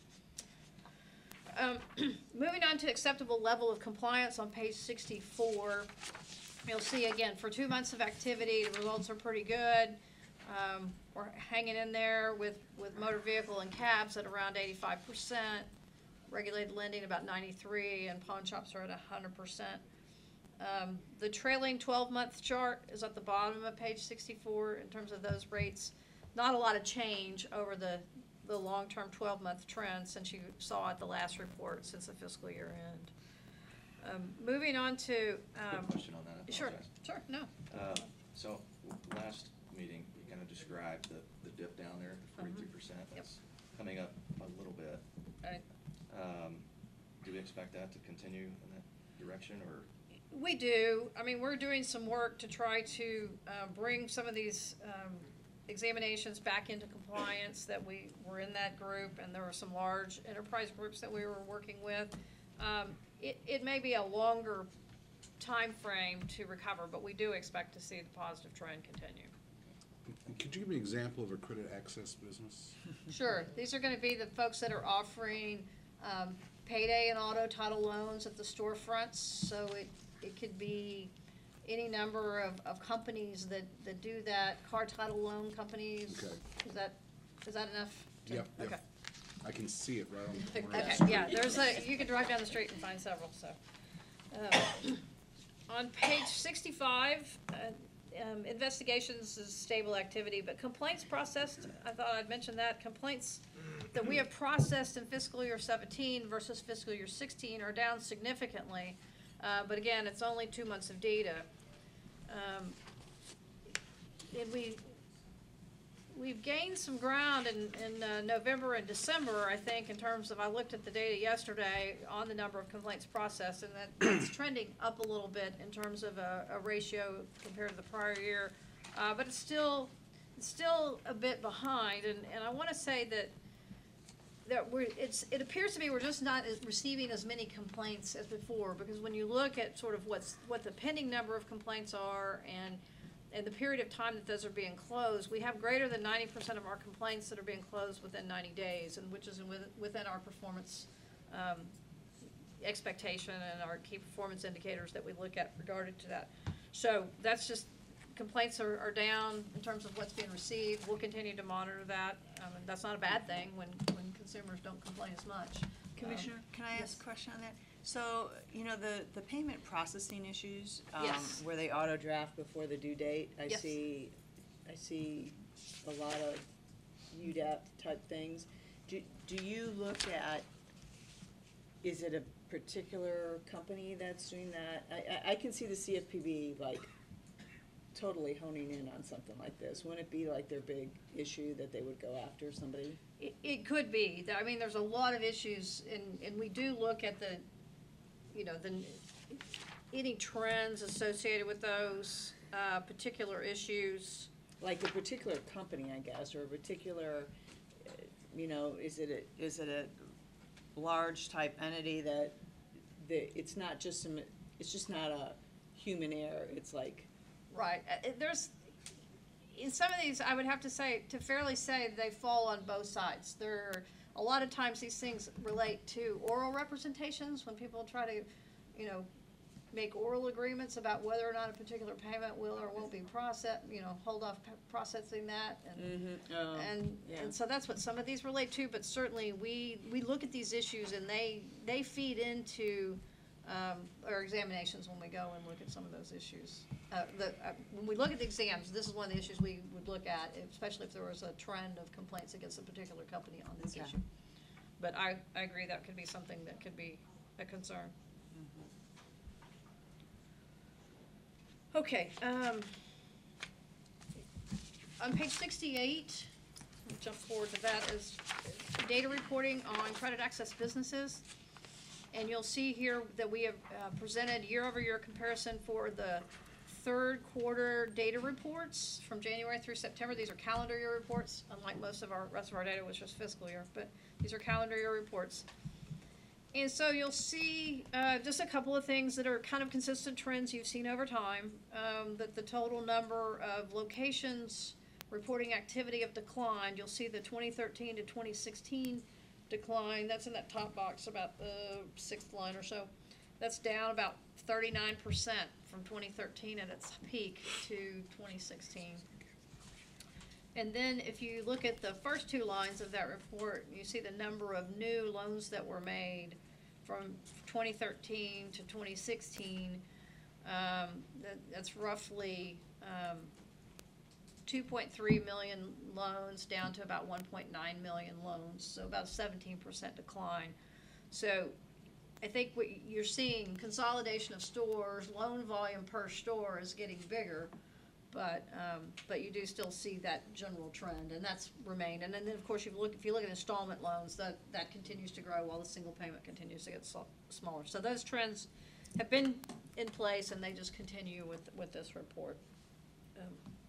Um, moving on to acceptable level of compliance on page sixty-four. You'll see again, for two months of activity, the results are pretty good. Um, we're hanging in there with, with motor vehicle and cabs at around eighty-five percent. Regulated lending about ninety-three, and pawn shops are at one hundred percent. Um, the trailing twelve-month chart is at the bottom of page sixty-four in terms of those rates. Not a lot of change over the, the long-term twelve-month trend since you saw at the last report since the fiscal year end. Um, moving on to, um. Quick question on that, I Sure, apologize. sure, no. Uh, So, last meeting, you kind of described the, the dip down there, the forty-three percent. That's coming up a little bit. Right. Um, Do we expect that to continue in that direction, or? We do. I mean, we're doing some work to try to uh, bring some of these um, examinations back into compliance, that we were in that group, and there were some large enterprise groups that we were working with. Um, it, it may be a longer time frame to recover, but we do expect to see the positive trend continue. Could you give me an example of a credit access business? Sure. These are going to be the folks that are offering um, payday and auto title loans at the storefronts. So it, it could be any number of, of companies that, that do that, car title loan companies. Okay. Is that, is that enough? to- Yep, yep. Okay. I can see it right on the corner. of the Okay, screen. yeah, there's a, you can drive down the street and find several, so. Uh, On page sixty-five, uh, um, investigations is stable activity, but complaints processed, I thought I'd mention that, complaints that we have processed in fiscal year seventeen versus fiscal year sixteen are down significantly. Uh, but again, it's only two months of data. Um, and we, we've gained some ground in, in uh, November and December, I think, in terms of, I looked at the data yesterday on the number of complaints processed, and that, that's trending up a little bit in terms of a, a ratio compared to the prior year. Uh, but it's still, it's still a bit behind, and, and I want to say that that we're, it's, it appears to me we're just not as- receiving as many complaints as before, because when you look at sort of what's, what the pending number of complaints are and, and the period of time that those are being closed, we have greater than ninety percent of our complaints that are being closed within ninety days, and which is in, with- within our performance, um, expectation and our key performance indicators that we look at regarding to that. So that's just complaints are, are down in terms of what's being received. We'll continue to monitor that. Um, and that's not a bad thing when, when consumers don't complain as much. Commissioner, Um, can I ask a question on that? So, you know, the, the payment processing issues, um, Yes. where they auto draft before the due date, I Yes. see, I see a lot of U D A P type things. Do, do you look at, is it a particular company that's doing that? I, I, I can see the C F P B like totally honing in on something like this. Wouldn't it be like their big issue that they would go after somebody? It, it could be. I mean, there's a lot of issues, and, and we do look at the, you know, the, any trends associated with those, uh, particular issues. Like a particular company, I guess, or a particular, uh, you know, is it a, is it a large type entity that, that it's not just some, it's just not a human error, it's like. Right. Uh, There's, in some of these, I would have to say, to fairly say, they fall on both sides. There, a lot of times these things relate to oral representations, when people try to, you know, make oral agreements about whether or not a particular payment will or won't be processed, you know, hold off p- processing that. And, Mm-hmm. Um, and, yeah. and so that's what some of these relate to, but certainly we, we look at these issues and they, they feed into, um, our examinations when we go and look at some of those issues. Uh, the, uh, when we look at the exams, this is one of the issues we would look at, especially if there was a trend of complaints against a particular company on this Okay. issue. But I, I agree that could be something that could be a concern. Okay, um, on page sixty-eight, we'll jump forward to that, is data reporting on credit access businesses. And you'll see here that we have uh, presented year-over-year comparison for the third quarter data reports from January through September. These are calendar year reports, unlike most of our, rest of our data, which was fiscal year, but these are calendar year reports. And so you'll see uh, just a couple of things that are kind of consistent trends you've seen over time, um, that the total number of locations reporting activity have declined. You'll see the twenty thirteen to twenty sixteen decline. That's in that top box, about the sixth line or so. That's down about thirty-nine percent from twenty thirteen at its peak to twenty sixteen. And then if you look at the first two lines of that report, you see the number of new loans that were made from twenty thirteen to twenty sixteen. Um, that, that's roughly, um, two point three million loans down to about one point nine million loans, so about a seventeen percent decline. So I think what you're seeing, consolidation of stores, loan volume per store is getting bigger, but, um, but you do still see that general trend, and that's remained. And then, of course, if you look, if you look at installment loans, that, that continues to grow while the single payment continues to get so- smaller. So those trends have been in place, and they just continue with, with this report. Um,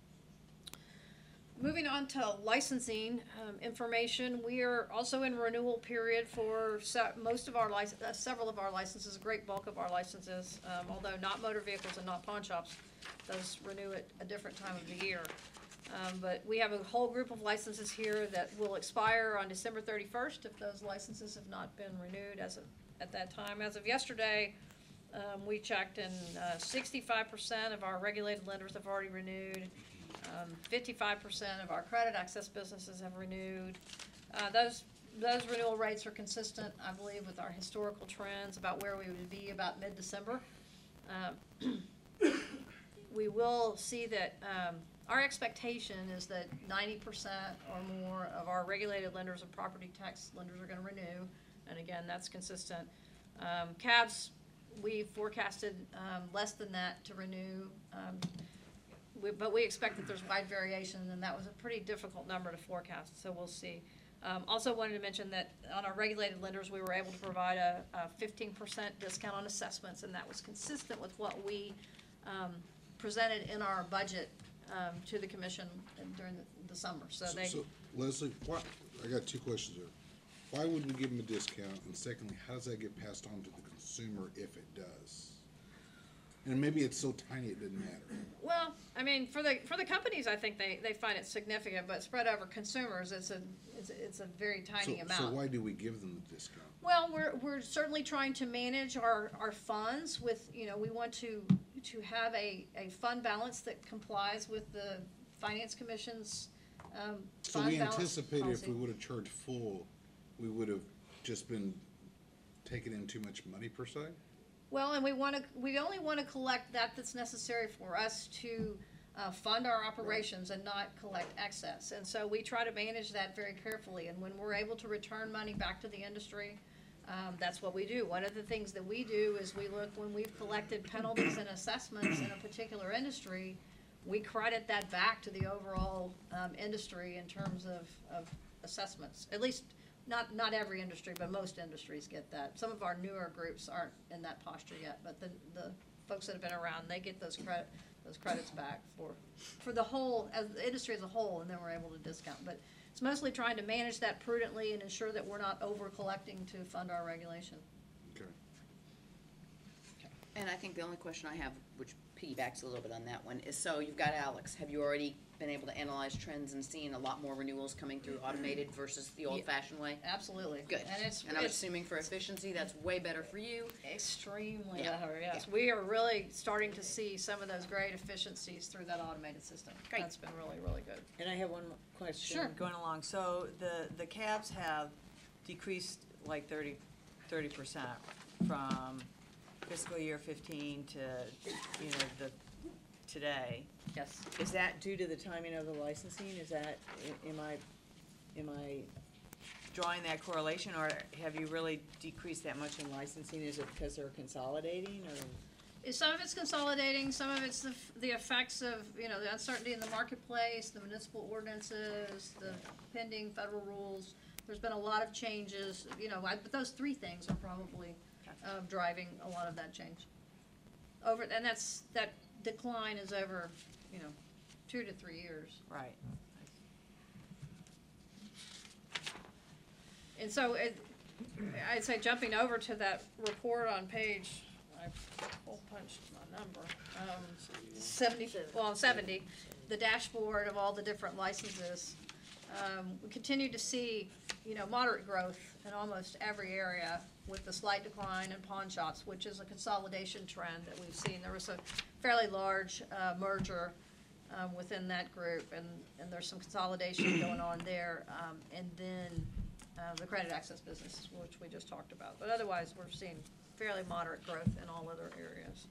Moving on to licensing um, information, we are also in renewal period for se- most of our lic- uh, several of our licenses, a great bulk of our licenses, um, although not motor vehicles and not pawn shops. Those renew at a different time of the year. Um, but we have a whole group of licenses here that will expire on December thirty-first if those licenses have not been renewed as of, at that time. As of yesterday, um, we checked, and uh, sixty-five percent of our regulated lenders have already renewed. Um, fifty-five percent of our credit access businesses have renewed. Uh, those, those renewal rates are consistent, I believe, with our historical trends about where we would be about mid-December. Um, we will see that, um, our expectation is that ninety percent or more of our regulated lenders and property tax lenders are gonna renew, and again, that's consistent. Um, C A Bs, we forecasted, um, less than that to renew. Um, We, but we expect that there's wide variation, and that was a pretty difficult number to forecast, so we'll see. Um, also wanted to mention that on our regulated lenders, we were able to provide a, a fifteen percent discount on assessments, and that was consistent with what we, um, presented in our budget, um, to the commission during the, the summer, so So- they. So Leslie, why, I got two questions here. Why would we give them a discount? And secondly, how does that get passed on to the consumer if it does? And maybe it's so tiny it doesn't matter. Well, I mean, for the, for the companies, I think they, they find it significant, but spread over consumers, it's a, it's, a- it's a very tiny So- amount. So why do we give them the discount? Well, we're, we're certainly trying to manage our, our funds with, you know, we want to, to have a, a fund balance that complies with the Finance Commission's, um, So fund we balance anticipated if policy. we would've charged full, we would've just been taking in too much money per se? Well, and we wanna, we only wanna collect that that's necessary for us to, uh, fund our operations and not collect excess. And so we try to manage that very carefully, and when we're able to return money back to the industry, um, that's what we do. One of the things that we do is we look, when we've collected penalties and assessments in a particular industry, we credit that back to the overall, um, industry in terms of, of assessments. At least, not, not every industry, but most industries get that. Some of our newer groups aren't in that posture yet, but the, the folks that have been around, they get those credit, those credits back for, for the whole, as the industry as a whole, and then we're able to discount. But it's mostly trying to manage that prudently and ensure that we're not over collecting to fund our regulation. Okay. And I think the only question I have, which piggybacks a little bit on that one, is so you've got Alex. Have you already been able to analyze trends and seen a lot more renewals coming through automated versus the old-fashioned way? Absolutely. Good. And it's, And I'm it's assuming for efficiency, that's way better for you. extremely Yeah. better, yes. Yeah. We are really starting to see some of those great efficiencies through that automated system. Great. That's been really, really good. And I have one more question. Sure. Going along, so the, the cabs have decreased like thirty, thirty percent from fiscal year fifteen to, you know, the, today. Yes. Is that due to the timing of the licensing? Is that, a- am I, am I drawing that correlation, or have you really decreased that much in licensing? Is it because they're consolidating, or? Some of it's consolidating, some of it's the, f- the effects of, you know, the uncertainty in the marketplace, the municipal ordinances, the pending federal rules. There's been a lot of changes, you know, I, but those three things are probably, um, driving a lot of that change. Over, and that's, that decline is over, you know, two to three years. Right. And so it, I'd say jumping over to that report on page, I full punched my number, um, seventy, well, seventy, the dashboard of all the different licenses. Um, we continue to see, you know, moderate growth in almost every area with the slight decline in pawn shops, which is a consolidation trend that we've seen. There was a fairly large, uh, merger, um, within that group, and, and there's some consolidation going on there. Um, and then, uh, the credit access business, which we just talked about. But otherwise, we're seeing fairly moderate growth in all other areas.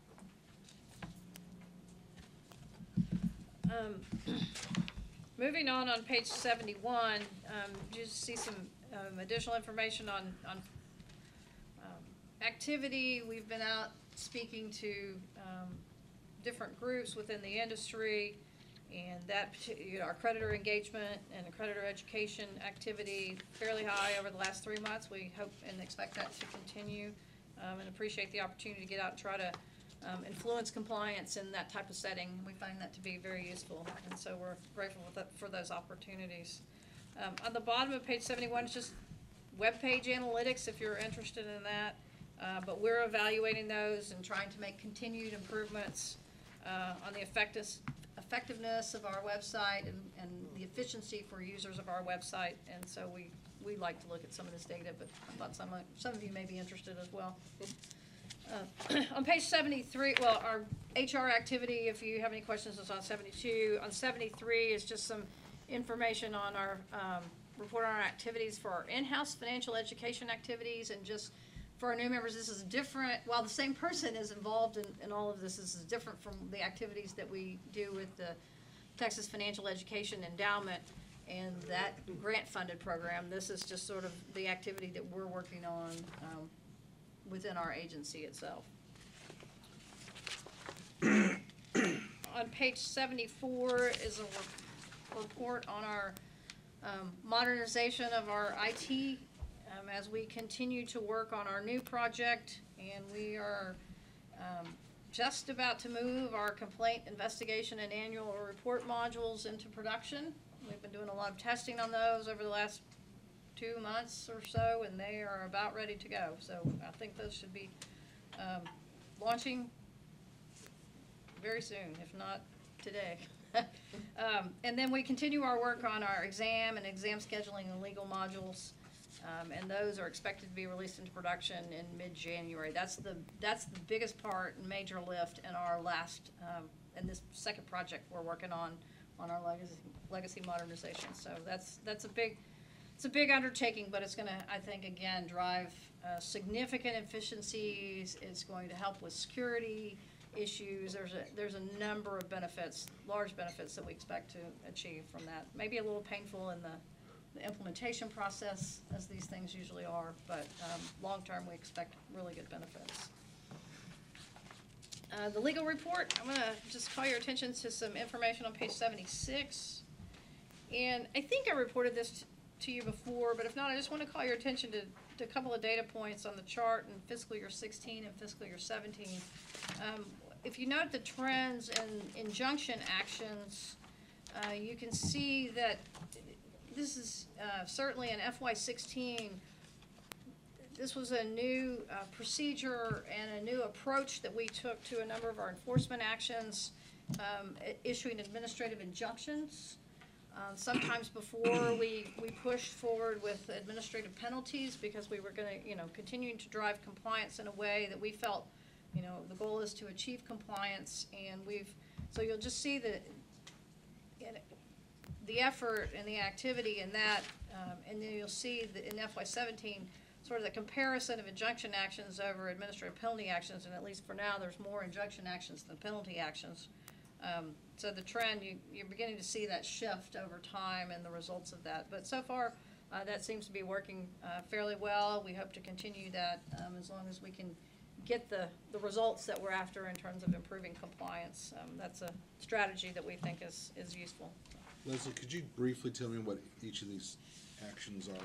Um, moving on, on page seventy-one, um, you just see some, um, additional information on, on, um, activity. We've been out speaking to, um, different groups within the industry, and that, you know, our creditor engagement and creditor education activity fairly high over the last three months. We hope and expect that to continue, um, and appreciate the opportunity to get out and try to, um, influence compliance in that type of setting. We find that to be very useful, and so we're grateful with that, for those opportunities. Um, on the bottom of page seventy-one is just webpage analytics, if you're interested in that. Uh, but we're evaluating those and trying to make continued improvements, uh, on the effectiveness, effectiveness of our website and, and the efficiency for users of our website. And so we, we like to look at some of this data, but I thought some, of- some of you may be interested as well. Uh, on page seventy-three, well, our H R activity, if you have any questions, is on seventy-two. On seventy-three is just some information on our, um, report on our activities for our in-house financial education activities. And just for our new members, this is different, while the same person is involved in, in all of this, this is different from the activities that we do with the Texas Financial Education Endowment and that grant-funded program. This is just sort of the activity that we're working on, um, within our agency itself. On page seventy-four is a re- report on our, um, modernization of our I T, um, as we continue to work on our new project, and we are, um, just about to move our complaint investigation and annual report modules into production. We've been doing a lot of testing on those over the last two months or so, and they are about ready to go. So I think those should be, um, launching very soon, if not today. Um, and then we continue our work on our exam and exam scheduling and legal modules. Um, and those are expected to be released into production in mid-January. That's the, that's the biggest part and major lift in our last, um, in this second project we're working on, on our legacy, legacy modernization. So that's, that's a big, it's a big undertaking, but it's gonna, I think, again, drive, uh, significant efficiencies. It's going to help with security issues. There's a, there's a number of benefits, large benefits that we expect to achieve from that. Maybe a little painful in the, the implementation process, as these things usually are, but um, long-term, we expect really good benefits. Uh, the legal report, I'm gonna just call your attention to some information on page seventy-six. And I think I reported this t- to you before, but if not, I just want to call your attention to, to a couple of data points on the chart in fiscal year sixteen and fiscal year seventeen. Um, if you note the trends in injunction actions, uh, you can see that this is uh, certainly in F Y sixteen. This was a new uh, procedure and a new approach that we took to a number of our enforcement actions, um, i- issuing administrative injunctions. Um, sometimes before, we, we pushed forward with administrative penalties because we were gonna, you know, continuing to drive compliance in a way that we felt, you know, the goal is to achieve compliance, and we've, so you'll just see that in- the effort and the activity in that, um, and then you'll see that in F Y seventeen, sort of the comparison of injunction actions over administrative penalty actions, and at least for now, there's more injunction actions than penalty actions. Um, so the trend, you, you're beginning to see that shift over time and the results of that. But so far, uh, that seems to be working uh, fairly well. We hope to continue that um, as long as we can get the, the results that we're after in terms of improving compliance. Um, that's a strategy that we think is, is useful. Leslie, could you briefly tell me what each of these actions are?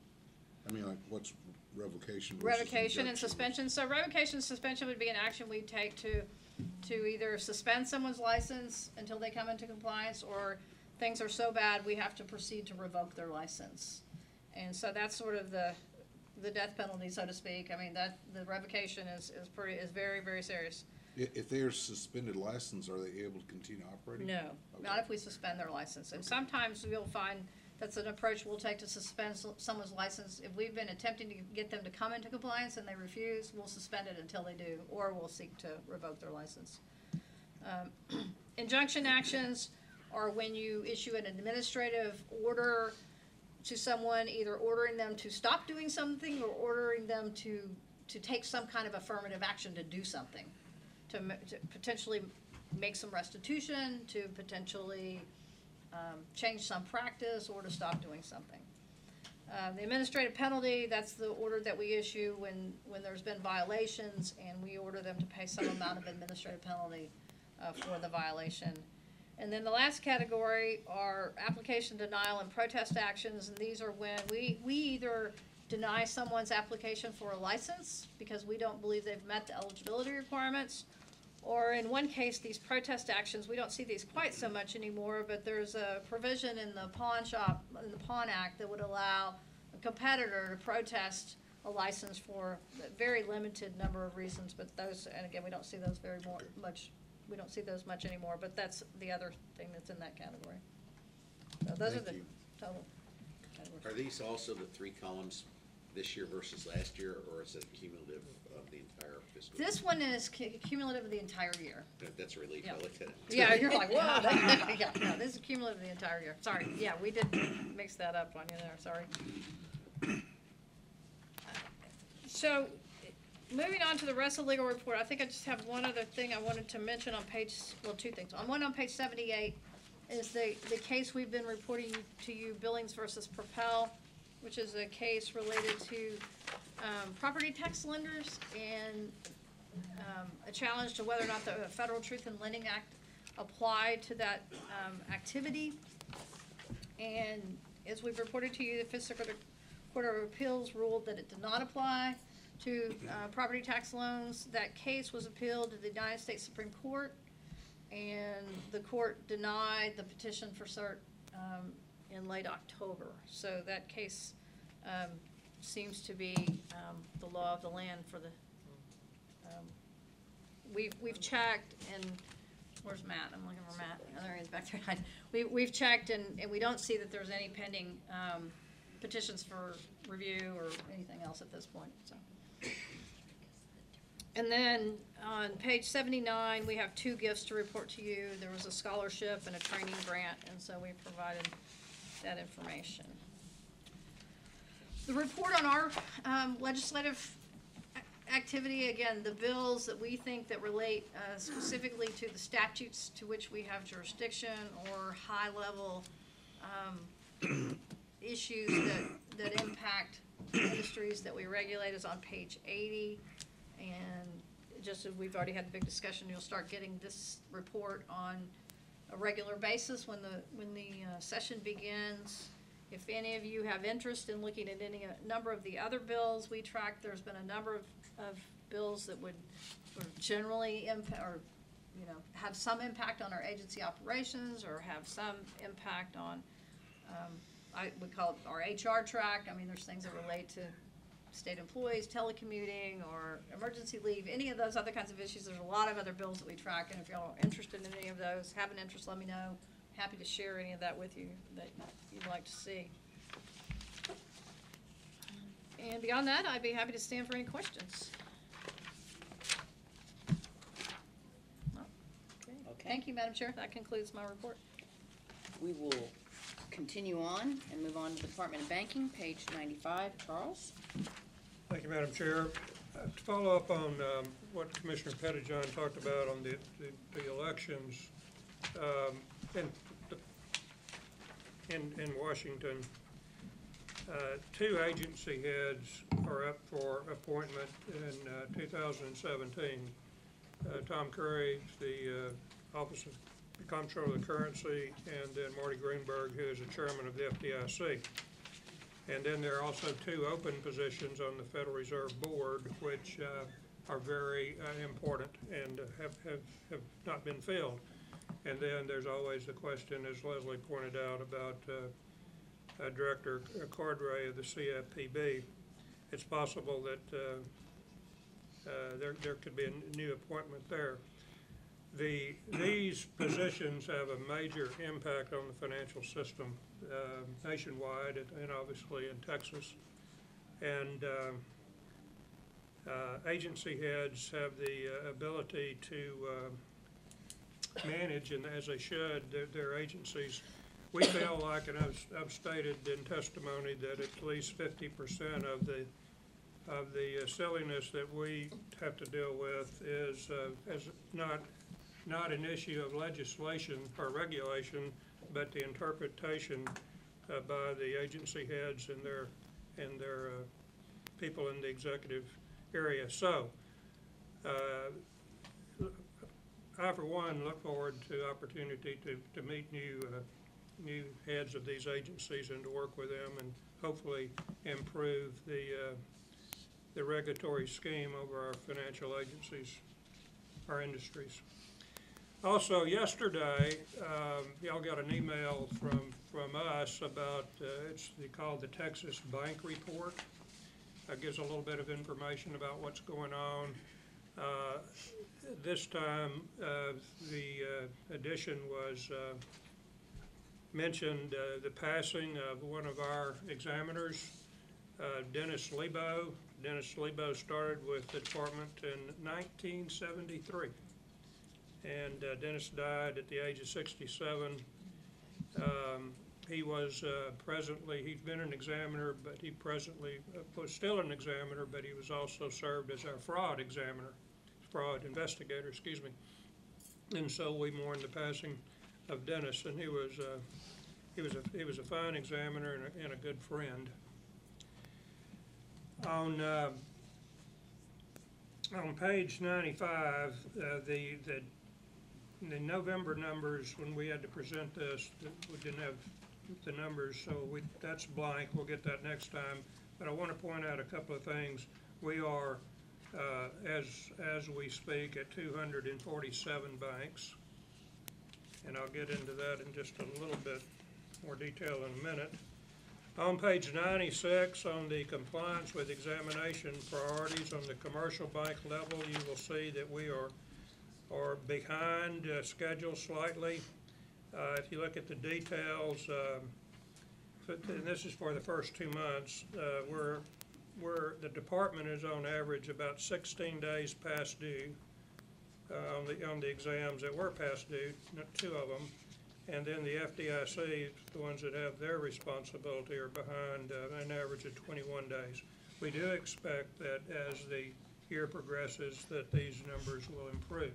I mean, like, what's revocation versus Revocation and injunction? suspension. So revocation and suspension would be an action we'd take to, to either suspend someone's license until they come into compliance, or things are so bad, we have to proceed to revoke their license. And so that's sort of the, the death penalty, so to speak. I mean, that, the revocation is, is pretty, is very, very serious. I- If they are suspended license, are they able to continue operating? No, Okay. not if we suspend their license. And sometimes you'll find that's an approach we'll take to suspend s- someone's license. If we've been attempting to get them to come into compliance and they refuse, we'll suspend it until they do, or we'll seek to revoke their license. Um, Injunction actions are when you issue an administrative order to someone, either ordering them to stop doing something or ordering them to, to take some kind of affirmative action to do something, to, m- to potentially make some restitution, to potentially um, change some practice, or to stop doing something. Uh, the administrative penalty, that's the order that we issue when, when there's been violations, and we order them to pay some amount of administrative penalty uh, for the violation. And then the last category are application denial and protest actions, and these are when we, we either deny someone's application for a license because we don't believe they've met the eligibility requirements, or in one case, these protest actions, we don't see these quite so much anymore, but there's a provision in the pawn shop, in the Pawn Act, that would allow a competitor to protest a license for a very limited number of reasons, but those, and again, we don't see those very more, much, we don't see those much anymore, but that's the other thing that's in that category. So those are Thank the you. total categories. Are these also the three columns this year versus last year, or is it cumulative of the entire fiscal year? This one is cu- cumulative of the entire year. That- That's a relief. Yeah. I looked at it. Yeah, you're like, whoa, that- yeah, no, this is cumulative of the entire year. Sorry, yeah, we did mix that up on you there, sorry. So, moving on to the rest of the legal report, I think I just have one other thing I wanted to mention on page, well, two things. On one on page seventy-eight is the, the case we've been reporting to you, Billings versus Propel, which is a case related to um, property tax lenders and um, a challenge to whether or not the Federal Truth in Lending Act applied to that um, activity. And as we've reported to you, the Fifth Circuit Court of Appeals ruled that it did not apply to uh, property tax loans. That case was appealed to the United States Supreme Court, and the court denied the petition for cert um, in late October. So that case um, seems to be um, the law of the land for the, um, we've, we've checked, and where's Matt? I'm looking for Matt. Oh, there he is back there. We, we've checked, and, and we don't see that there's any pending um, petitions for review or anything else at this point, so. And then on page seventy-nine, we have two gifts to report to you. There was a scholarship and a training grant, and so we provided that information. The report on our um, legislative a- activity, again, the bills that we think that relate uh, specifically to the statutes to which we have jurisdiction or high-level um, issues that, that impact industries that we regulate is on page eighty. And just as we've already had the big discussion, you'll start getting this report on a regular basis when the, when the uh, session begins. If any of you have interest in looking at any, a number of the other bills we track, there's been a number of, of bills that would sort of generally impact, or, you know, have some impact on our agency operations, or have some impact on, um, I would call it our H R track. I mean, there's things that relate to state employees, telecommuting, or emergency leave, any of those other kinds of issues. There's a lot of other bills that we track, and if y'all are interested in any of those, have an interest, let me know. Happy to share any of that with you that you'd like to see. And beyond that, I'd be happy to stand for any questions. Okay. Thank you, Madam Chair. That concludes my report. We will continue on and move on to the Department of Banking, page ninety-five. Charles? Thank you, Madam Chair. Uh, To follow up on um, what Commissioner Pettijohn talked about on the, the, the elections um, in, in, in Washington, uh, two agency heads are up for appointment in uh, two thousand seventeen. Uh, Tom Curry, the uh, Office of the Comptroller of the Currency, and then Marty Greenberg, who is the chairman of the F D I C. And then there are also two open positions on the Federal Reserve Board, which uh, are very uh, important and uh, have, have, have not been filled. And then there's always the question, as Leslie pointed out, about uh, uh, Director Cordray of the C F P B. It's possible that uh, uh, there, there could be a new appointment there. The, these positions have a major impact on the financial system uh, nationwide and, and obviously in Texas. And uh, uh, agency heads have the uh, ability to uh, manage, and as they should, their, their agencies. We feel like, and I've, I've stated in testimony, that at least fifty percent of the of the uh, silliness that we have to deal with is uh, as not not an issue of legislation or regulation, but the interpretation uh, by the agency heads and their and their uh, people in the executive area. So, uh, I for one look forward to opportunity to, to meet new uh, new heads of these agencies and to work with them and hopefully improve the uh, the regulatory scheme over our financial agencies, our industries. Also, yesterday, um, y'all got an email from, from us about, uh, it's the, called the Texas Bank Report. That gives a little bit of information about what's going on. Uh, this time, uh, the uh, addition was uh, mentioned uh, the passing of one of our examiners, uh, Dennis Lebo. Dennis Lebo started with the department in nineteen seventy-three. And uh, Dennis died at the age of sixty-seven. Um, he was uh, presently, he's been an examiner, but he presently uh, was still an examiner, but he was also served as our fraud examiner, fraud investigator, excuse me. And so we mourn the passing of Dennis, and he was uh, he was a he was a fine examiner and a, and a good friend. On uh, on page ninety-five, uh, the the the November numbers, when we had to present this, we didn't have the numbers, so we, that's blank. We'll get that next time. But I want to point out a couple of things. We are, uh, as as we speak, at two hundred forty-seven banks, and I'll get into that in just a little bit more detail in a minute. On page ninety-six, on the compliance with examination priorities on the commercial bank level, you will see that we are are behind uh, schedule slightly. Uh, if you look at the details, um, but th- this is for the first two months, uh, we're, we're, the department is on average about sixteen days past due uh, on the, on the exams that were past due, not two of them. And then the F D I C, the ones that have their responsibility, are behind uh, an average of twenty-one days. We do expect that as the year progresses, that these numbers will improve.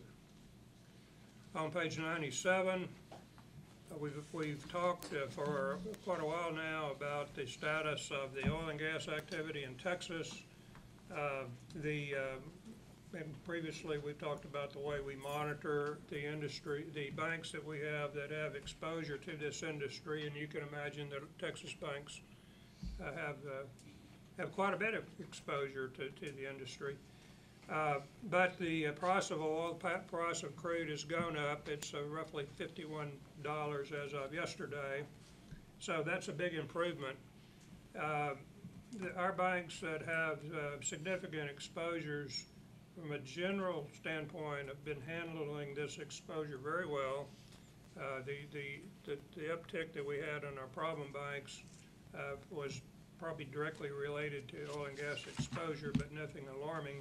On page ninety-seven, uh, we've, we've talked uh, for quite a while now about the status of the oil and gas activity in Texas. Uh, the uh, And previously, we've talked about the way we monitor the industry, the banks that we have that have exposure to this industry, and you can imagine that Texas banks uh, have uh, have quite a bit of exposure to, to the industry. Uh, but the uh, price of oil, pa- price of crude has gone up. It's uh, roughly fifty-one dollars as of yesterday, so that's a big improvement. Uh, the, our banks that have uh, significant exposures from a general standpoint, have been handling this exposure very well. Uh, the, the, the, the uptick that we had in our problem banks uh, was probably directly related to oil and gas exposure, but nothing alarming.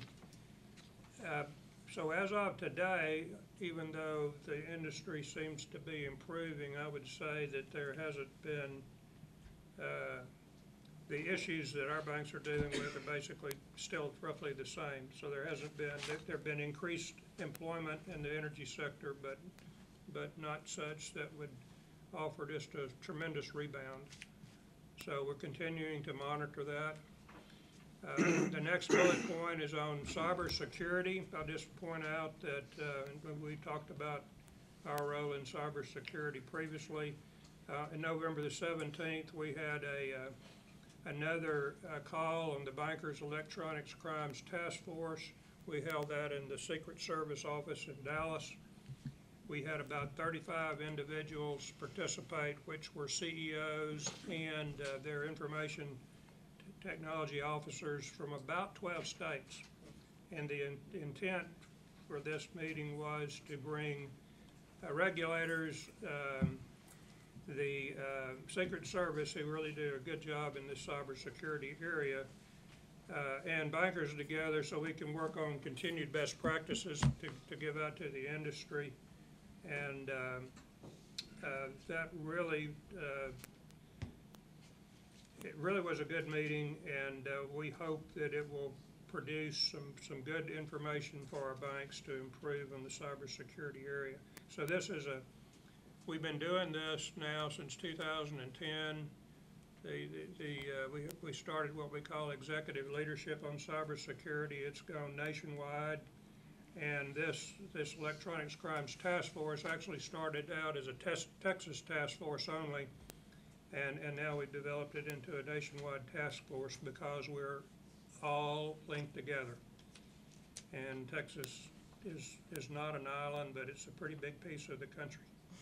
Uh, so as of today, even though the industry seems to be improving, I would say that there hasn't been uh, the issues that our banks are dealing with are basically still roughly the same. So there hasn't been, there have been increased employment in the energy sector, but, but not such that would offer just a tremendous rebound. So we're continuing to monitor that. Uh, the next bullet point is on cybersecurity. I'll just point out that uh, we talked about our role in cybersecurity previously. Uh, in November the seventeenth, we had a uh, another uh, call on the Bankers Electronics Crimes Task Force. We held that in the Secret Service office in Dallas. We had about thirty-five individuals participate, which were C E Os and uh, their information t- technology officers from about twelve states. And the in- intent for this meeting was to bring uh, regulators, um, the uh, Secret Service, who really do a good job in this cybersecurity area, uh, and bankers together so we can work on continued best practices to, to give out to the industry. And um, uh, that really, uh, it really was a good meeting, and uh, we hope that it will produce some, some good information for our banks to improve in the cybersecurity area. So this is a We've been doing this now since two thousand ten. The, the, the uh, we, we started what we call executive leadership on cybersecurity. It's gone nationwide. And this, this Electronics Crimes Task Force actually started out as a tes- Texas task force only. And, and now we've developed it into a nationwide task force because we're all linked together. And Texas is, is not an island, but it's a pretty big piece of the country.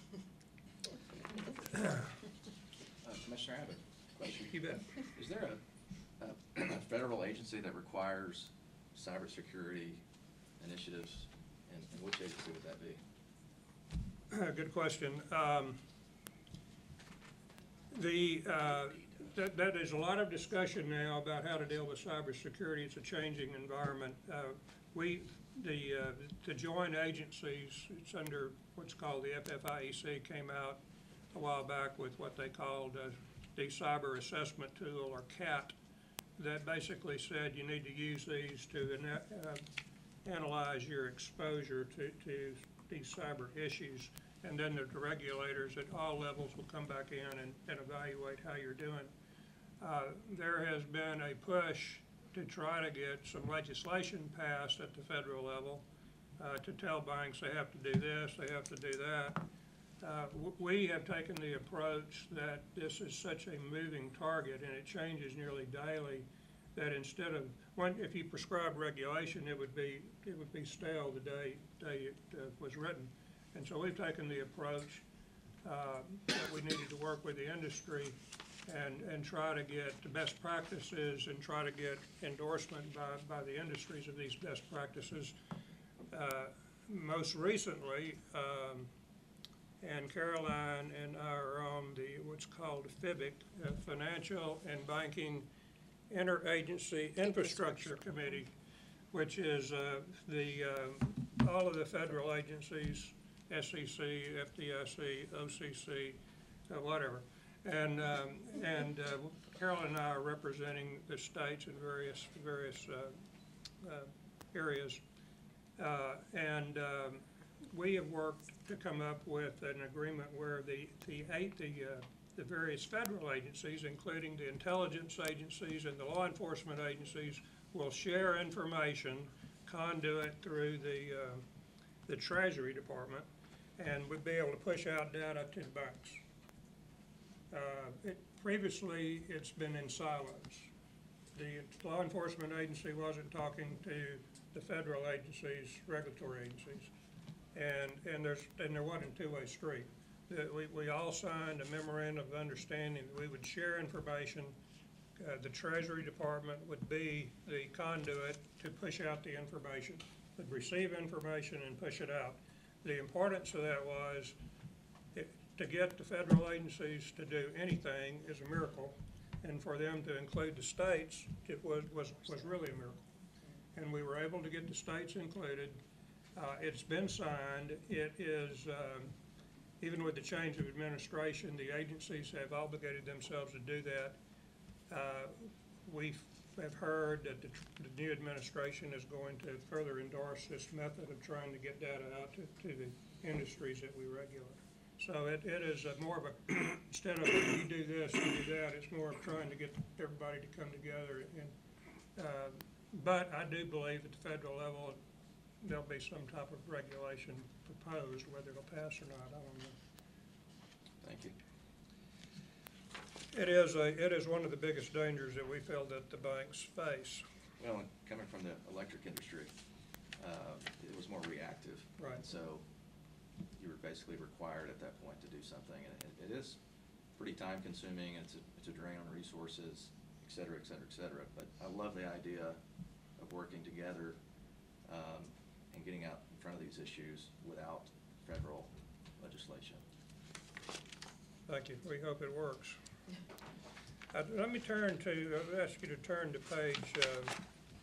Uh, Commissioner, I have a question. You bet. Is there a, a, a federal agency that requires cybersecurity initiatives, and, and which agency would that be? Good question. Um, the uh, that, that is a lot of discussion now about how to deal with cybersecurity. It's a changing environment. Uh, we the uh, the joint agencies, it's under what's called the F F I E C, came out a while back with what they called uh, the Cyber Assessment Tool, or C A T, that basically said you need to use these to uh, analyze your exposure to, to these cyber issues. And then the regulators at all levels will come back in and, and evaluate how you're doing. Uh, there has been a push to try to get some legislation passed at the federal level uh, to tell banks they have to do this, they have to do that. Uh, w- we have taken the approach that this is such a moving target and it changes nearly daily, that instead of, when, if you prescribe regulation, it would be it would be stale the day, day it uh, was written. And so we've taken the approach uh, that we needed to work with the industry and, and try to get the best practices and try to get endorsement by, by the industries of these best practices. Uh, most recently, um, and Caroline and I are on the, what's called FIBIC, uh, Financial and Banking Interagency Infrastructure Committee, which is uh, the, uh, all of the federal agencies, S E C, F D I C, O C C, uh, whatever. And, um, and uh, Carolyn and I are representing the states in various, various uh, uh, areas. Uh, and um, we have worked to come up with an agreement where the, the eight, the, uh, the various federal agencies, including the intelligence agencies and the law enforcement agencies, will share information, conduit through the, uh, the Treasury Department, and would be able to push out data to the banks. Uh, it, previously, it's been in silos. The law enforcement agency wasn't talking to the federal agencies, regulatory agencies, and and there's and there wasn't a two-way street. Uh, we we all signed a memorandum of understanding that we would share information. Uh, the Treasury Department would be the conduit to push out the information, would receive information and push it out. The importance of that was it, to get the federal agencies to do anything is a miracle, and for them to include the states, it was, was, was really a miracle. And we were able to get the states included. Uh, it's been signed. It is, um, even with the change of administration, the agencies have obligated themselves to do that. Uh, we have heard that the, the new administration is going to further endorse this method of trying to get data out to, to the industries that we regulate. So it, it is a more of a, instead of you do this, you do that, it's more of trying to get everybody to come together. And, uh, but I do believe at the federal level, there'll be some type of regulation proposed, whether it'll pass or not, I don't know. Thank you. It is a, it is one of the biggest dangers that we feel that the banks face. Well, and coming from the electric industry, uh, it was more reactive. Right. And so you were basically required at that point to do something. And it, it is pretty time consuming. It's a, it's a drain on resources, et cetera, et cetera, et cetera. But I love the idea of working together um, and getting out in front of these issues without federal legislation. Thank you. We hope it works. Uh, let me turn to, I'll ask you to turn to page, uh,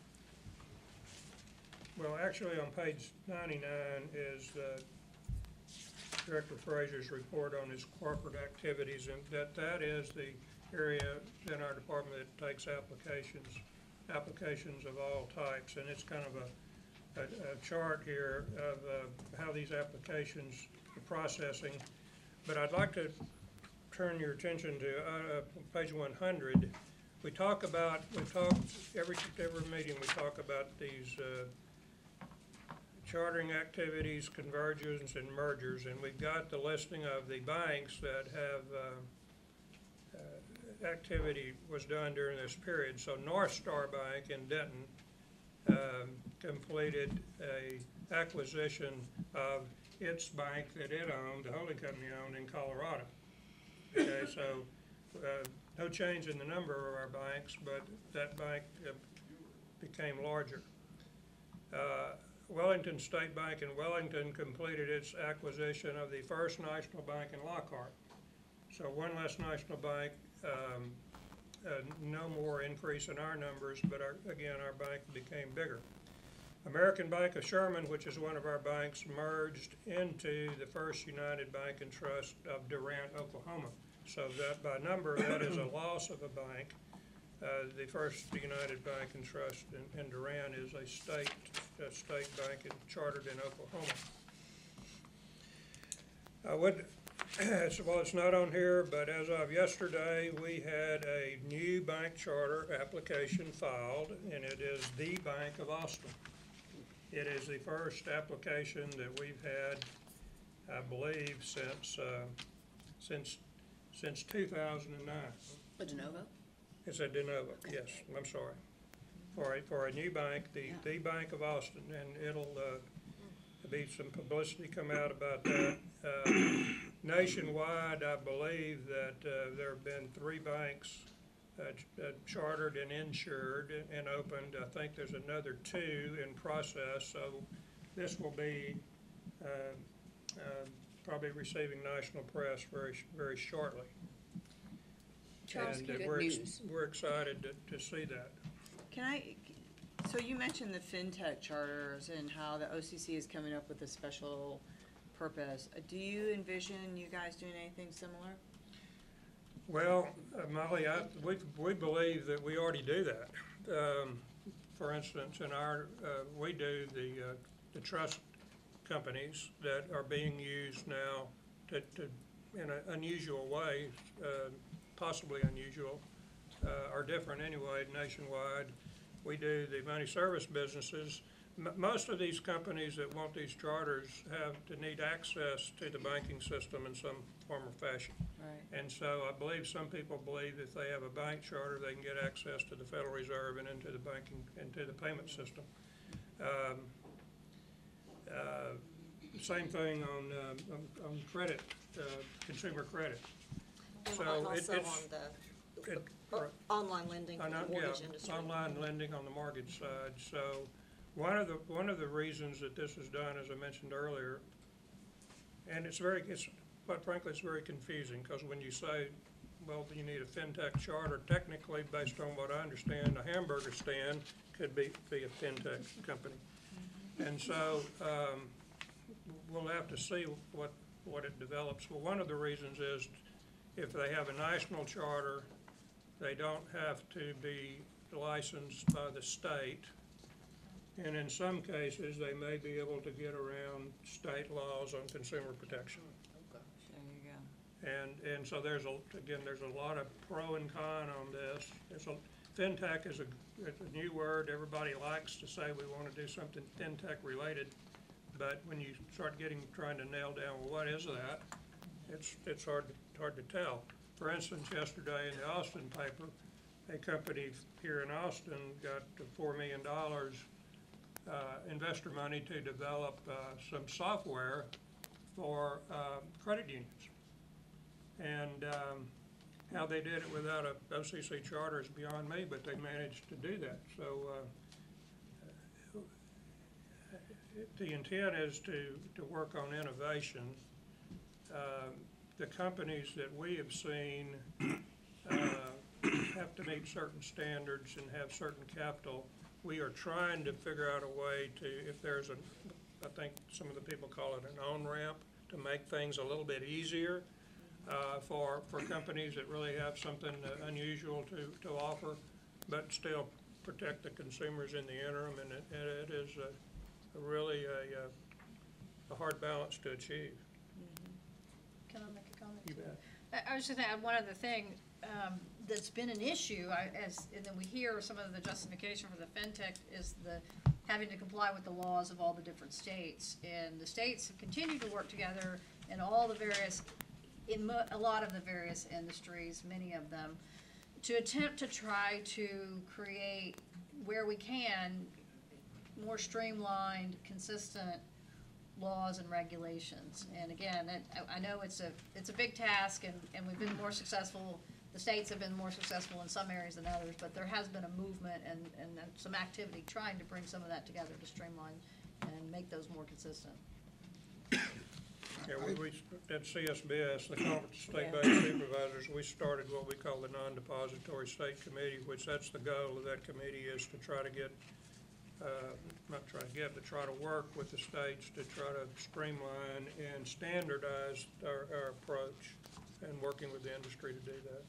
well, actually on page ninety-nine is uh, Director Frazier's report on his corporate activities, and that, that is the area in our department that takes applications, applications of all types, and it's kind of a, a, a chart here of uh, how these applications are processing. But I'd like to turn your attention to uh, page one hundred. We talk about, we talk, every, every meeting we talk about these uh, chartering activities, conversions, and mergers, and we've got the listing of the banks that have uh, uh, activity was done during this period. So North Star Bank in Denton um, completed a acquisition of its bank that it owned, the holding company owned in Colorado. Okay, so uh, no change in the number of our banks, but that bank uh, became larger. Uh, Wellington State Bank in Wellington completed its acquisition of the First National Bank in Lockhart. So one less national bank, um, uh, no more increase in our numbers, but our, again, our bank became bigger. American Bank of Sherman, which is one of our banks, merged into the First United Bank and Trust of Durant, Oklahoma. So that by number, that is a loss of a bank. Uh, the First United Bank and Trust in, in Durant is a state a state bank and chartered in Oklahoma. I would, well, it's not on here, but as of yesterday, we had a new bank charter application filed, and it is the Bank of Austin. It is the first application that we've had, I believe, since uh, since since two thousand nine. A de novo? It's a de novo, yes, I'm sorry. For a, for a new bank, the, the Bank of Austin, and it'll uh, be some publicity come out about that. Uh, nationwide, I believe that uh, there have been three banks uh, ch uh, chartered and insured and opened. I think there's another two in process, so this will be uh, uh, probably receiving national press very, sh- very shortly. Charles, And uh, good we're ex- news. We're excited to, to see that. Can I, so you mentioned the FinTech charters and how the O C C is coming up with a special purpose. Uh, Do you envision you guys doing anything similar? Well, uh, Molly, I, we, we believe that we already do that. Um, for instance, in our, uh, we do the, uh, the trust companies that are being used now to, to, in an unusual way, uh, possibly unusual, uh, or different anyway, nationwide. We do the money service businesses. M- most of these companies that want these charters have to need access to the banking system in some form or fashion. Right. And so I believe some people believe if they have a bank charter, they can get access to the Federal Reserve and into the banking, into the payment system. Um, uh, Same thing on, uh, on, on credit, uh, consumer credit. And So on- it- also it's- on the it- o- online lending I for know, the yeah, mortgage industry. online lending on the mortgage side. So one of the, one of the reasons that this is done, as I mentioned earlier, and it's very, it's, quite frankly, it's very confusing, because when you say, well, you need a FinTech charter, technically, based on what I understand, a hamburger stand could be, be a FinTech company. And so, um, we'll have to see what, what it develops. Well, one of the reasons is if they have a national charter, they don't have to be licensed by the state. And in some cases, they may be able to get around state laws on consumer protection. There you go. And, and so there's a, again, there's a lot of pro and con on this. It's a, FinTech is a, it's a new word. Everybody likes to say we want to do something FinTech related. But when you start getting, trying to nail down, well, what is that? It's, it's hard, hard to tell. For instance, yesterday in the Austin paper, a company here in Austin got four million dollars uh, investor money to develop uh, some software for uh, credit unions. And um, how they did it without a O C C charter is beyond me, but they managed to do that. So uh, the intent is to, to work on innovation. Uh, the companies that we have seen uh, have to meet certain standards and have certain capital. We are trying to figure out a way to, if there's a, I think some of the people call it an on-ramp, to make things a little bit easier uh, for, for companies that really have something uh, unusual to, to offer, but still protect the consumers in the interim, and it, it is a, a really a, a hard balance to achieve. Can I make a comment? You too? bet. I, I was just gonna add one other thing, um, that's been an issue, I, as, and then we hear some of the justification for the FinTech is the, having to comply with the laws of all the different states. And the states have continued to work together in all the various, in mo- a lot of the various industries, many of them, to attempt to try to create, where we can, more streamlined, consistent laws and regulations. And again, that, I, I know it's a, it's a big task, and, and we've been more successful, the states have been more successful in some areas than others, but there has been a movement and, and then some activity trying to bring some of that together to streamline and make those more consistent. Yeah, we, we, at C S B S, the Conference of State-Based Supervisors, we started what we call the Non-Depository State Committee, which that's the goal of that committee, is to try to get, uh, not try to get, but try to work with the states to try to streamline and standardize our, our approach, and working with the industry to do that.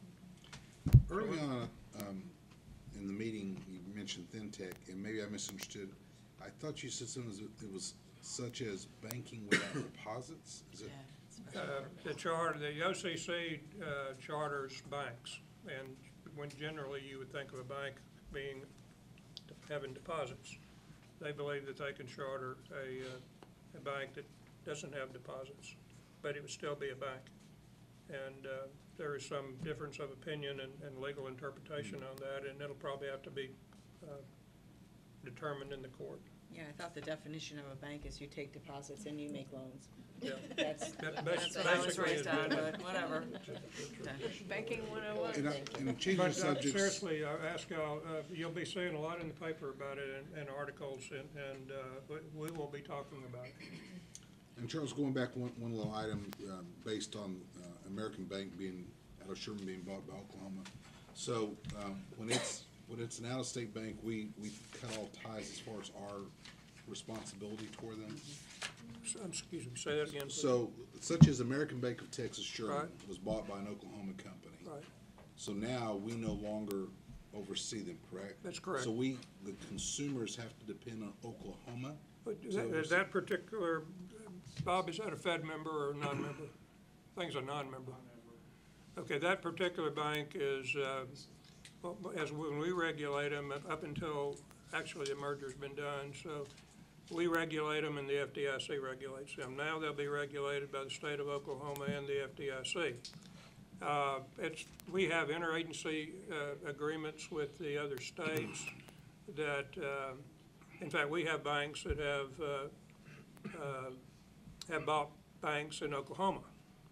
Early on, um, in the meeting, you mentioned FinTech, and maybe I misunderstood. I thought you said something, as it was such as banking without deposits? Is it? Uh, The charter, the O C C uh, charters banks, and when generally you would think of a bank being, having deposits. They believe that they can charter a, uh, a bank that doesn't have deposits, but it would still be a bank. And uh, there is some difference of opinion and, and legal interpretation on that, and it'll probably have to be uh, determined in the court. Yeah, I thought the definition of a bank is you take deposits and you make loans. Yeah. That's, That that's what I was basically raised is on, it. but whatever. Banking one oh one. And I- and changing But uh, subjects. seriously, I ask y'all, uh, you'll be seeing a lot in the paper about it and, and articles, and, and uh, we- we will be talking about it. And Charles, going back one, one little item, um, based on, uh, American Bank being, out of Sherman being bought by Oklahoma. So, um, when it's, when it's an out-of-state bank, we, we cut all ties as far as our responsibility toward them. So, excuse me, say that again, please. So, such as American Bank of Texas Sherman Right. was bought by an Oklahoma company. Right. So now we no longer oversee them, correct? That's correct. So we, the consumers have to depend on Oklahoma? But is to that- is oversee- that particular, Bob, is that a Fed member or a non-member? I think it's a non-member. Okay, that particular bank is, uh, well, as when we regulate them, up until, actually the merger's been done, so we regulate them and the F D I C regulates them. Now they'll be regulated by the state of Oklahoma and the F D I C. Uh, It's, we have interagency uh, agreements with the other states that, uh, in fact, we have banks that have, uh, uh, have bought banks in Oklahoma.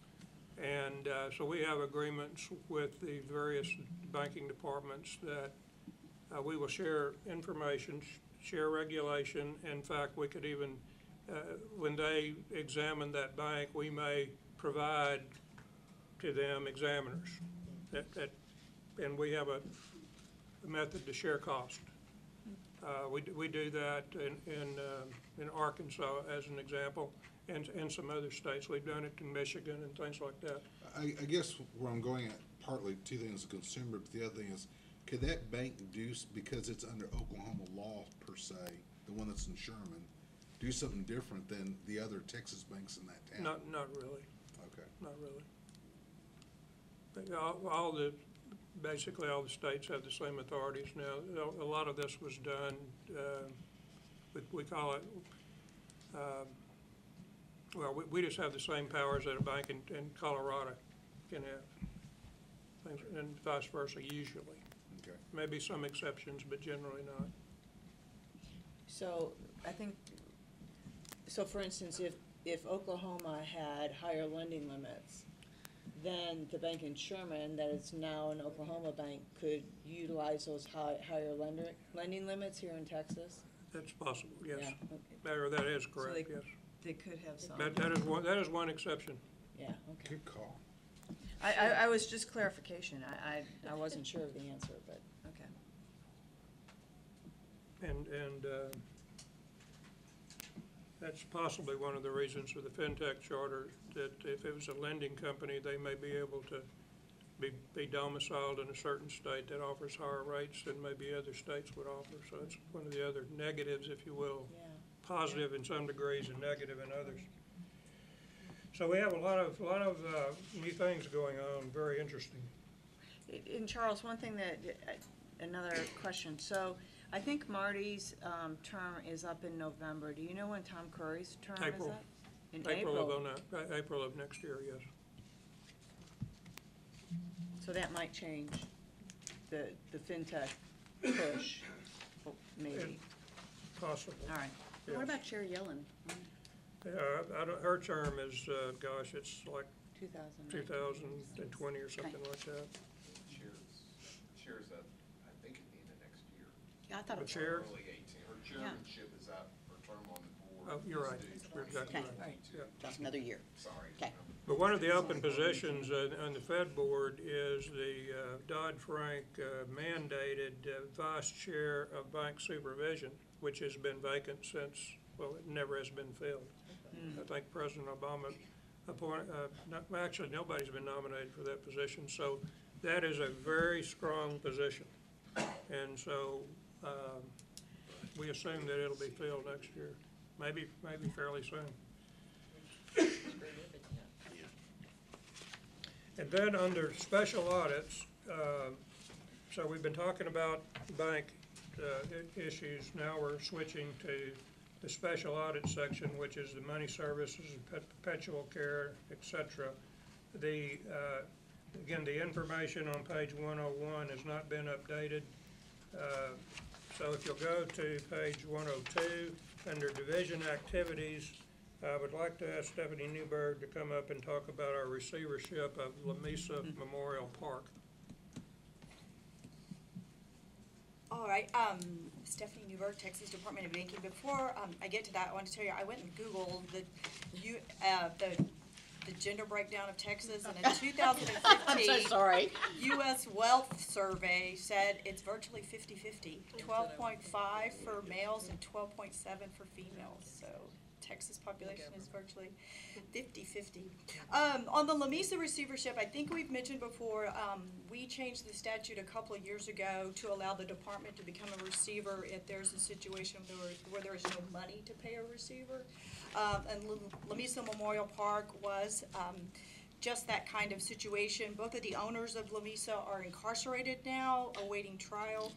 And uh, so we have agreements with the various banking departments that uh, we will share information, sh- share regulation. In fact, we could even, uh, when they examine that bank, we may provide to them examiners. That, that, and we have a, a method to share cost. Uh, we, d- we do that in, in, um in Arkansas as an example, and, and some other states. We've done it in Michigan and things like that. I, I guess where I'm going at, partly two things, the consumer, but the other thing is, could that bank do, s- because it's under Oklahoma law per se, the one that's in Sherman, do something different than the other Texas banks in that town? Not, not really, Okay. not really. But all, all the, basically all the states have the same authorities now. A lot of this was done, uh, we, we call it, um, well, we, we just have the same powers that a bank in, in Colorado can have. Things- And vice versa usually. Okay. Maybe some exceptions, but generally not. So, I think, so for instance, if, if Oklahoma had higher lending limits, then the bank in Sherman, that is now an Oklahoma bank, could utilize those high, higher lender, lending limits here in Texas? That's possible, yes. Yeah, okay. Or that is So correct, they- yes. They could have some. That, that is one, that is one exception. Yeah, okay. Good call. I, I, I was just clarification. I, I, I wasn't sure of the answer, but, okay. And, and uh, that's possibly one of the reasons for the FinTech charter, that if it was a lending company, they may be able to be, be domiciled in a certain state that offers higher rates than maybe other states would offer. So it's one of the other negatives, if you will. Yeah. Positive in some degrees and negative in others. So we have a lot of, a lot of uh, new things going on, very interesting. And Charles, one thing that, uh, another question. So I think Marty's um, term is up in November. Do you know when Tom Curry's term April. is up? In April of, oh nine, uh, April of next year, yes. So that might change the, the FinTech push, oh, maybe. Possible. All right. What about Chair Yellen? Uh, I don't, her term is, uh, gosh, it's like two thousand. two thousand twenty or something like that. Shares, shares up, I think at the end of next year. Yeah, I thought The it was. chair? Early eighteen, her chairmanship is up, her term on the board. Oh, you're right. is due You're exactly Okay, right. all right. Just another year. Sorry. Okay. But one of the open positions uh, on the Fed board is the uh, Dodd-Frank uh, mandated uh, vice chair of bank supervision, which has been vacant since, well, it never has been filled. I think President Obama appointed, uh, not, well, actually, nobody's been nominated for that position, so that is a very strong position. And so, um, we assume that it'll be filled next year, maybe, maybe fairly soon. And then under special audits, uh, so we've been talking about bank uh, i- issues. Now we're switching to the special audit section, which is the money services, and perpetual care, et cetera. The, uh, again, the information on page one oh one has not been updated. Uh, So if you'll go to page one oh two, under division activities, I would like to ask Stephanie Newberg to come up and talk about our receivership of Lamesa Memorial Park. All right, um, Stephanie Newberg, Texas Department of Banking. Before, um, I get to that, I want to tell you, I went and Googled the, you, uh, the, the gender breakdown of Texas, and in two thousand fifteen. I'm so sorry. U S Wealth Survey said it's virtually fifty-fifty, twelve point five for males and twelve point seven for females, so Texas population is virtually fifty-fifty. Um, on the Lamesa receivership, I think we've mentioned before, um, we changed the statute a couple of years ago to allow the department to become a receiver if there's a situation where, where there is no money to pay a receiver. Um, and La- Lamesa Memorial Park was, um, just that kind of situation. Both of the owners of Lamesa are incarcerated now, awaiting trial.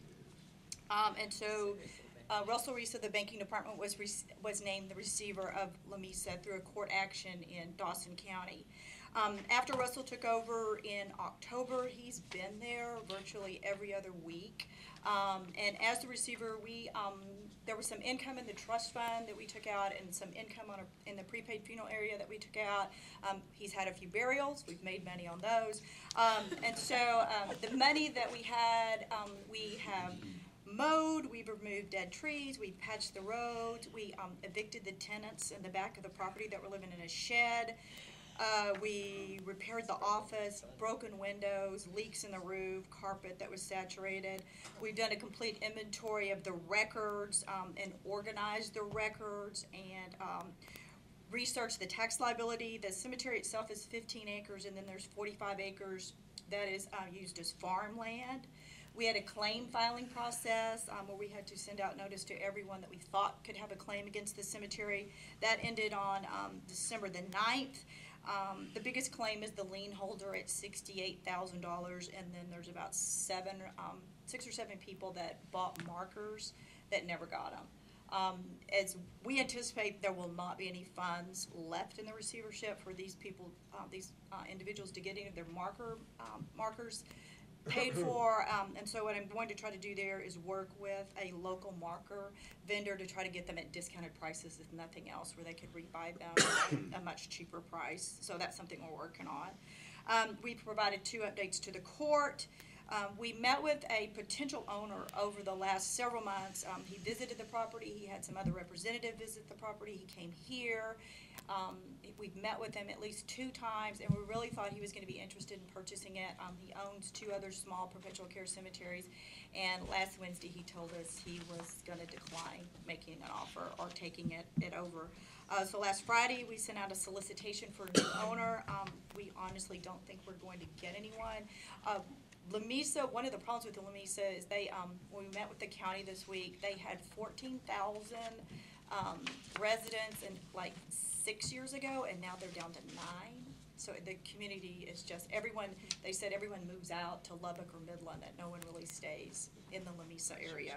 Um, and so, Uh, Russell Reese of the banking department was rec- was named the receiver of Lamesa through a court action in Dawson County. Um, after Russell took over in October, he's been there virtually every other week. Um, and as the receiver, we um, there was some income in the trust fund that we took out, and some income on a, in the prepaid funeral area that we took out. Um, he's had a few burials. We've made money on those. Um, and so um, the money that we had, um, we have mowed, we've removed dead trees, we patched the roads, we um, evicted the tenants in the back of the property that were living in a shed. Uh, we repaired the office, broken windows, leaks in the roof, carpet that was saturated. We've done a complete inventory of the records um, and organized the records and um, researched the tax liability. The cemetery itself is fifteen acres, and then there's forty-five acres that is uh, used as farmland. We had a claim filing process um, where we had to send out notice to everyone that we thought could have a claim against the cemetery. That ended on um, December the ninth. Um, the biggest claim is the lien holder at sixty-eight thousand dollars, and then there's about seven, um, six or seven people that bought markers that never got them. Um, as we anticipate, there will not be any funds left in the receivership for these people, uh, these uh, individuals to get any of their marker um, markers paid for, um, and so what I'm going to try to do there is work with a local marker vendor to try to get them at discounted prices, if nothing else, where they could rebuy them at a much cheaper price. So that's something we're working on. Um, we provided two updates to the court. Um, we met with a potential owner over the last several months. Um, he visited the property. He had some other representative visit the property. He came here. Um, we've met with him at least two times, and we really thought he was going to be interested in purchasing it. Um, he owns two other small perpetual care cemeteries, and last Wednesday he told us he was going to decline making an offer or taking it, it over. Uh, so last Friday we sent out a solicitation for a new owner. Um, we honestly don't think we're going to get anyone. Uh, Lamesa, one of the problems with the Lamesa is they, um, when we met with the county this week, they had fourteen thousand um, residents and like six years ago, and now they're down to nine. So the community is just, everyone, they said everyone moves out to Lubbock or Midland, that no one really stays in the Lamesa area.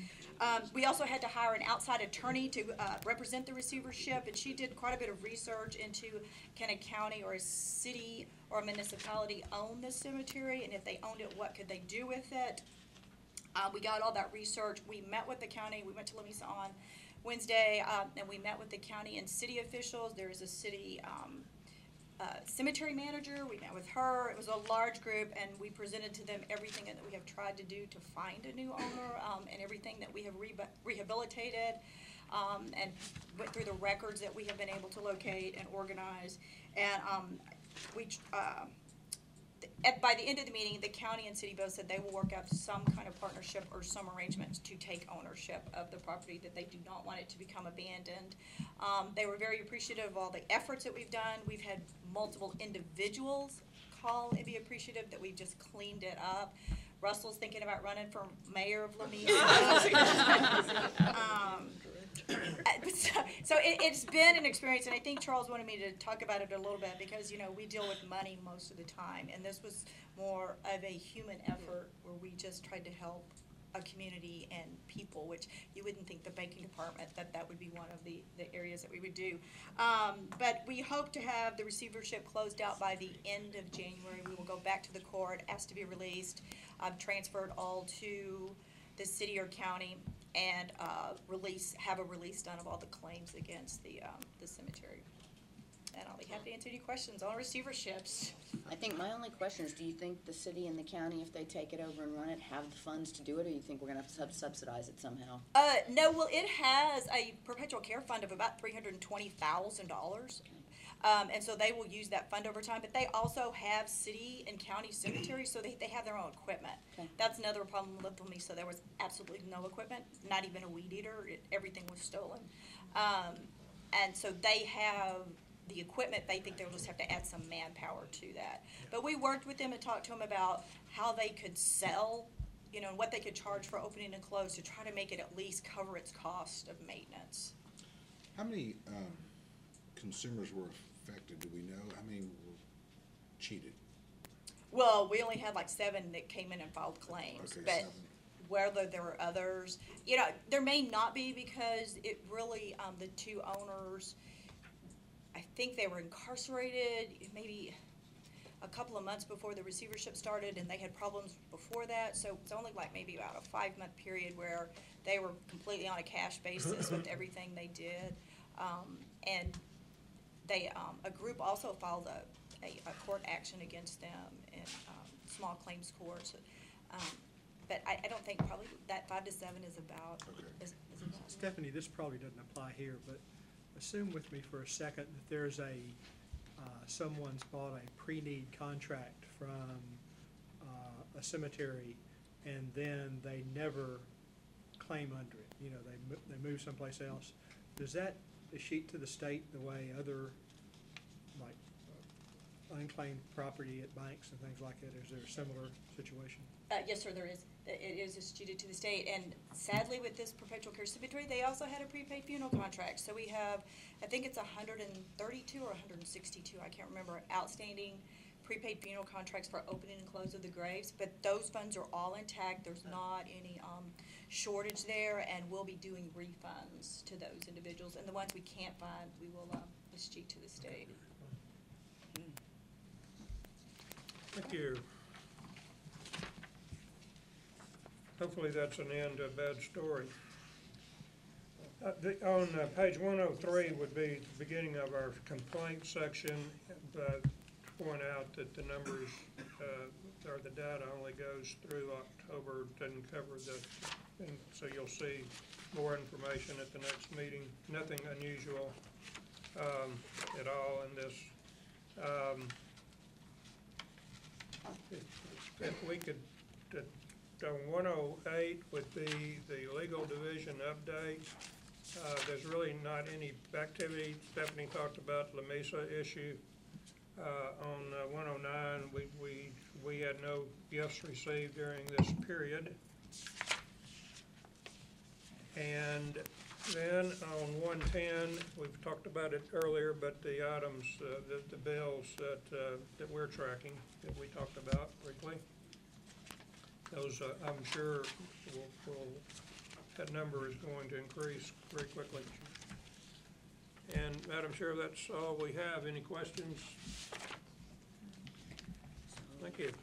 Um, we also had to hire an outside attorney to uh, represent the receivership, and she did quite a bit of research into can a county or a city or a municipality own this cemetery, and if they owned it, what could they do with it? Uh, we got all that research. We met with the county. We went to Lamesa on Wednesday, um, and we met with the county and city officials. There is a city um, uh, cemetery manager. We met with her. It was a large group, and we presented to them everything that we have tried to do to find a new owner um, and everything that we have re rehabilitated um, and went through the records that we have been able to locate and organize. And um, we, uh, At, by the end of the meeting, the county and city both said they will work out some kind of partnership or some arrangements to take ownership of the property, that they do not want it to become abandoned. Um, they were very appreciative of all the efforts that we've done. We've had multiple individuals call and be appreciative that we've just cleaned it up. Russell's thinking about running for mayor of Lamesa. um, So, so it, it's been an experience, and I think Charles wanted me to talk about it a little bit because, you know, we deal with money most of the time, and this was more of a human effort where we just tried to help a community and people, which you wouldn't think the banking department that that would be one of the, the areas that we would do. Um, but we hope to have the receivership closed out by the end of January. We will go back to the court, ask to be released, um, transferred all to the city or county, and uh, release, have a release done of all the claims against the um, the cemetery. And I'll be happy to answer any questions on receiverships. I think my only question is, do you think the city and the county, if they take it over and run it, have the funds to do it, or you think we're gonna have to sub- subsidize it somehow? Uh, no, well, it has a perpetual care fund of about three hundred and twenty thousand dollars. Um, and so they will use that fund over time, but they also have city and county cemeteries, so they, they have their own equipment. Okay. That's another problem with me, so there was absolutely no equipment, not even a weed eater, it, everything was stolen. Um, and so they have the equipment, they think they'll just have to add some manpower to that. But we worked with them and talked to them about how they could sell, you know, what they could charge for opening and close to try to make it at least cover its cost of maintenance. How many, um, consumers were affected, do we know? How many were cheated? Well, we only had like seven that came in and filed claims, Okay, but seven. whether there were others, you know, there may not be because it really, um, the two owners, I think they were incarcerated maybe a couple of months before the receivership started, and they had problems before that, so it's only like maybe about a five-month period where they were completely on a cash basis with everything they did. Um, and they, um, a group also filed a, a, a court action against them in, um, small claims courts. Um, but I, I don't think probably that five to seven is about, is, is about. Stephanie, this probably doesn't apply here, but assume with me for a second that there's a, uh, someone's bought a pre-need contract from, uh, a cemetery, and then they never claim under it. You know, they, mo- they move someplace else. Does that escheat to the state the way other, like, uh, unclaimed property at banks and things like that? Is there a similar situation? Uh, yes, sir, there is. It is instituted to the state, and sadly with this perpetual care cemetery, they also had a prepaid funeral contract. So we have, I think it's hundred and thirty-two or hundred and sixty-two, I can't remember, outstanding prepaid funeral contracts for opening and close of the graves. But those funds are all intact. There's not any, um, shortage there, and we'll be doing refunds to those individuals. And the ones we can't find, we will, um, escheat to the state. Thank you. Hopefully that's an end to a bad story. Uh, the, on uh, page one oh three would be the beginning of our complaint section, but point out that the numbers, uh, or the data only goes through October, doesn't cover the, and so you'll see more information at the next meeting. Nothing unusual, um, at all in this. Um, if, if we could, uh, on one oh eight would be the legal division update. Uh, there's really not any activity. Stephanie talked about the Lamesa issue. Uh, on uh, one oh nine, we, we, we had no gifts received during this period. And then on one ten, we've talked about it earlier, but the items, uh, the, the bills that, uh, that we're tracking, that we talked about briefly. Those, uh, I'm sure, will, will, that number is going to increase very quickly. And Madam Chair, that's all we have. Any questions? Thank you.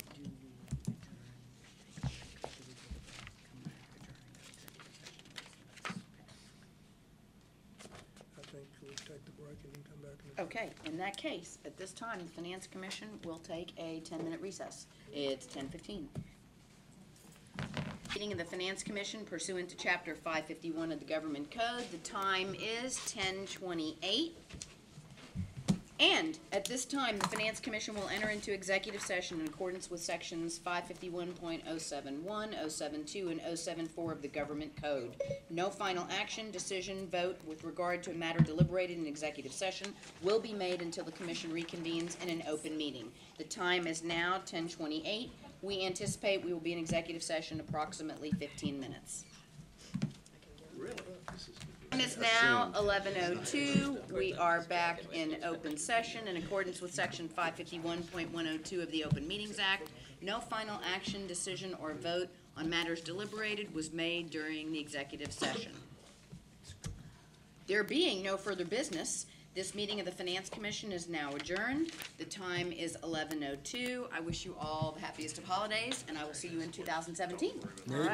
I think we'll take the break and you can come back. And Okay, in that case, at this time, the Finance Commission will take a ten-minute recess. It's ten fifteen. Meeting of the Finance Commission pursuant to Chapter five fifty-one of the Government Code. The time is ten twenty-eight. And at this time, the Finance Commission will enter into executive session in accordance with Sections five fifty-one point oh seven one, oh seven two, and oh seven four of the Government Code. No final action, decision, vote with regard to a matter deliberated in executive session will be made until the Commission reconvenes in an open meeting. The time is now ten twenty-eight. We anticipate we will be in executive session approximately fifteen minutes. Really? This is Time is now eleven oh two. We are back in open session in accordance with Section five fifty-one point one oh two of the Open Meetings Act. No final action, decision, or vote on matters deliberated was made during the executive session. There being no further business, this meeting of the Finance Commission is now adjourned. The time is eleven oh two. I wish you all the happiest of holidays, and I will see you in two thousand seventeen.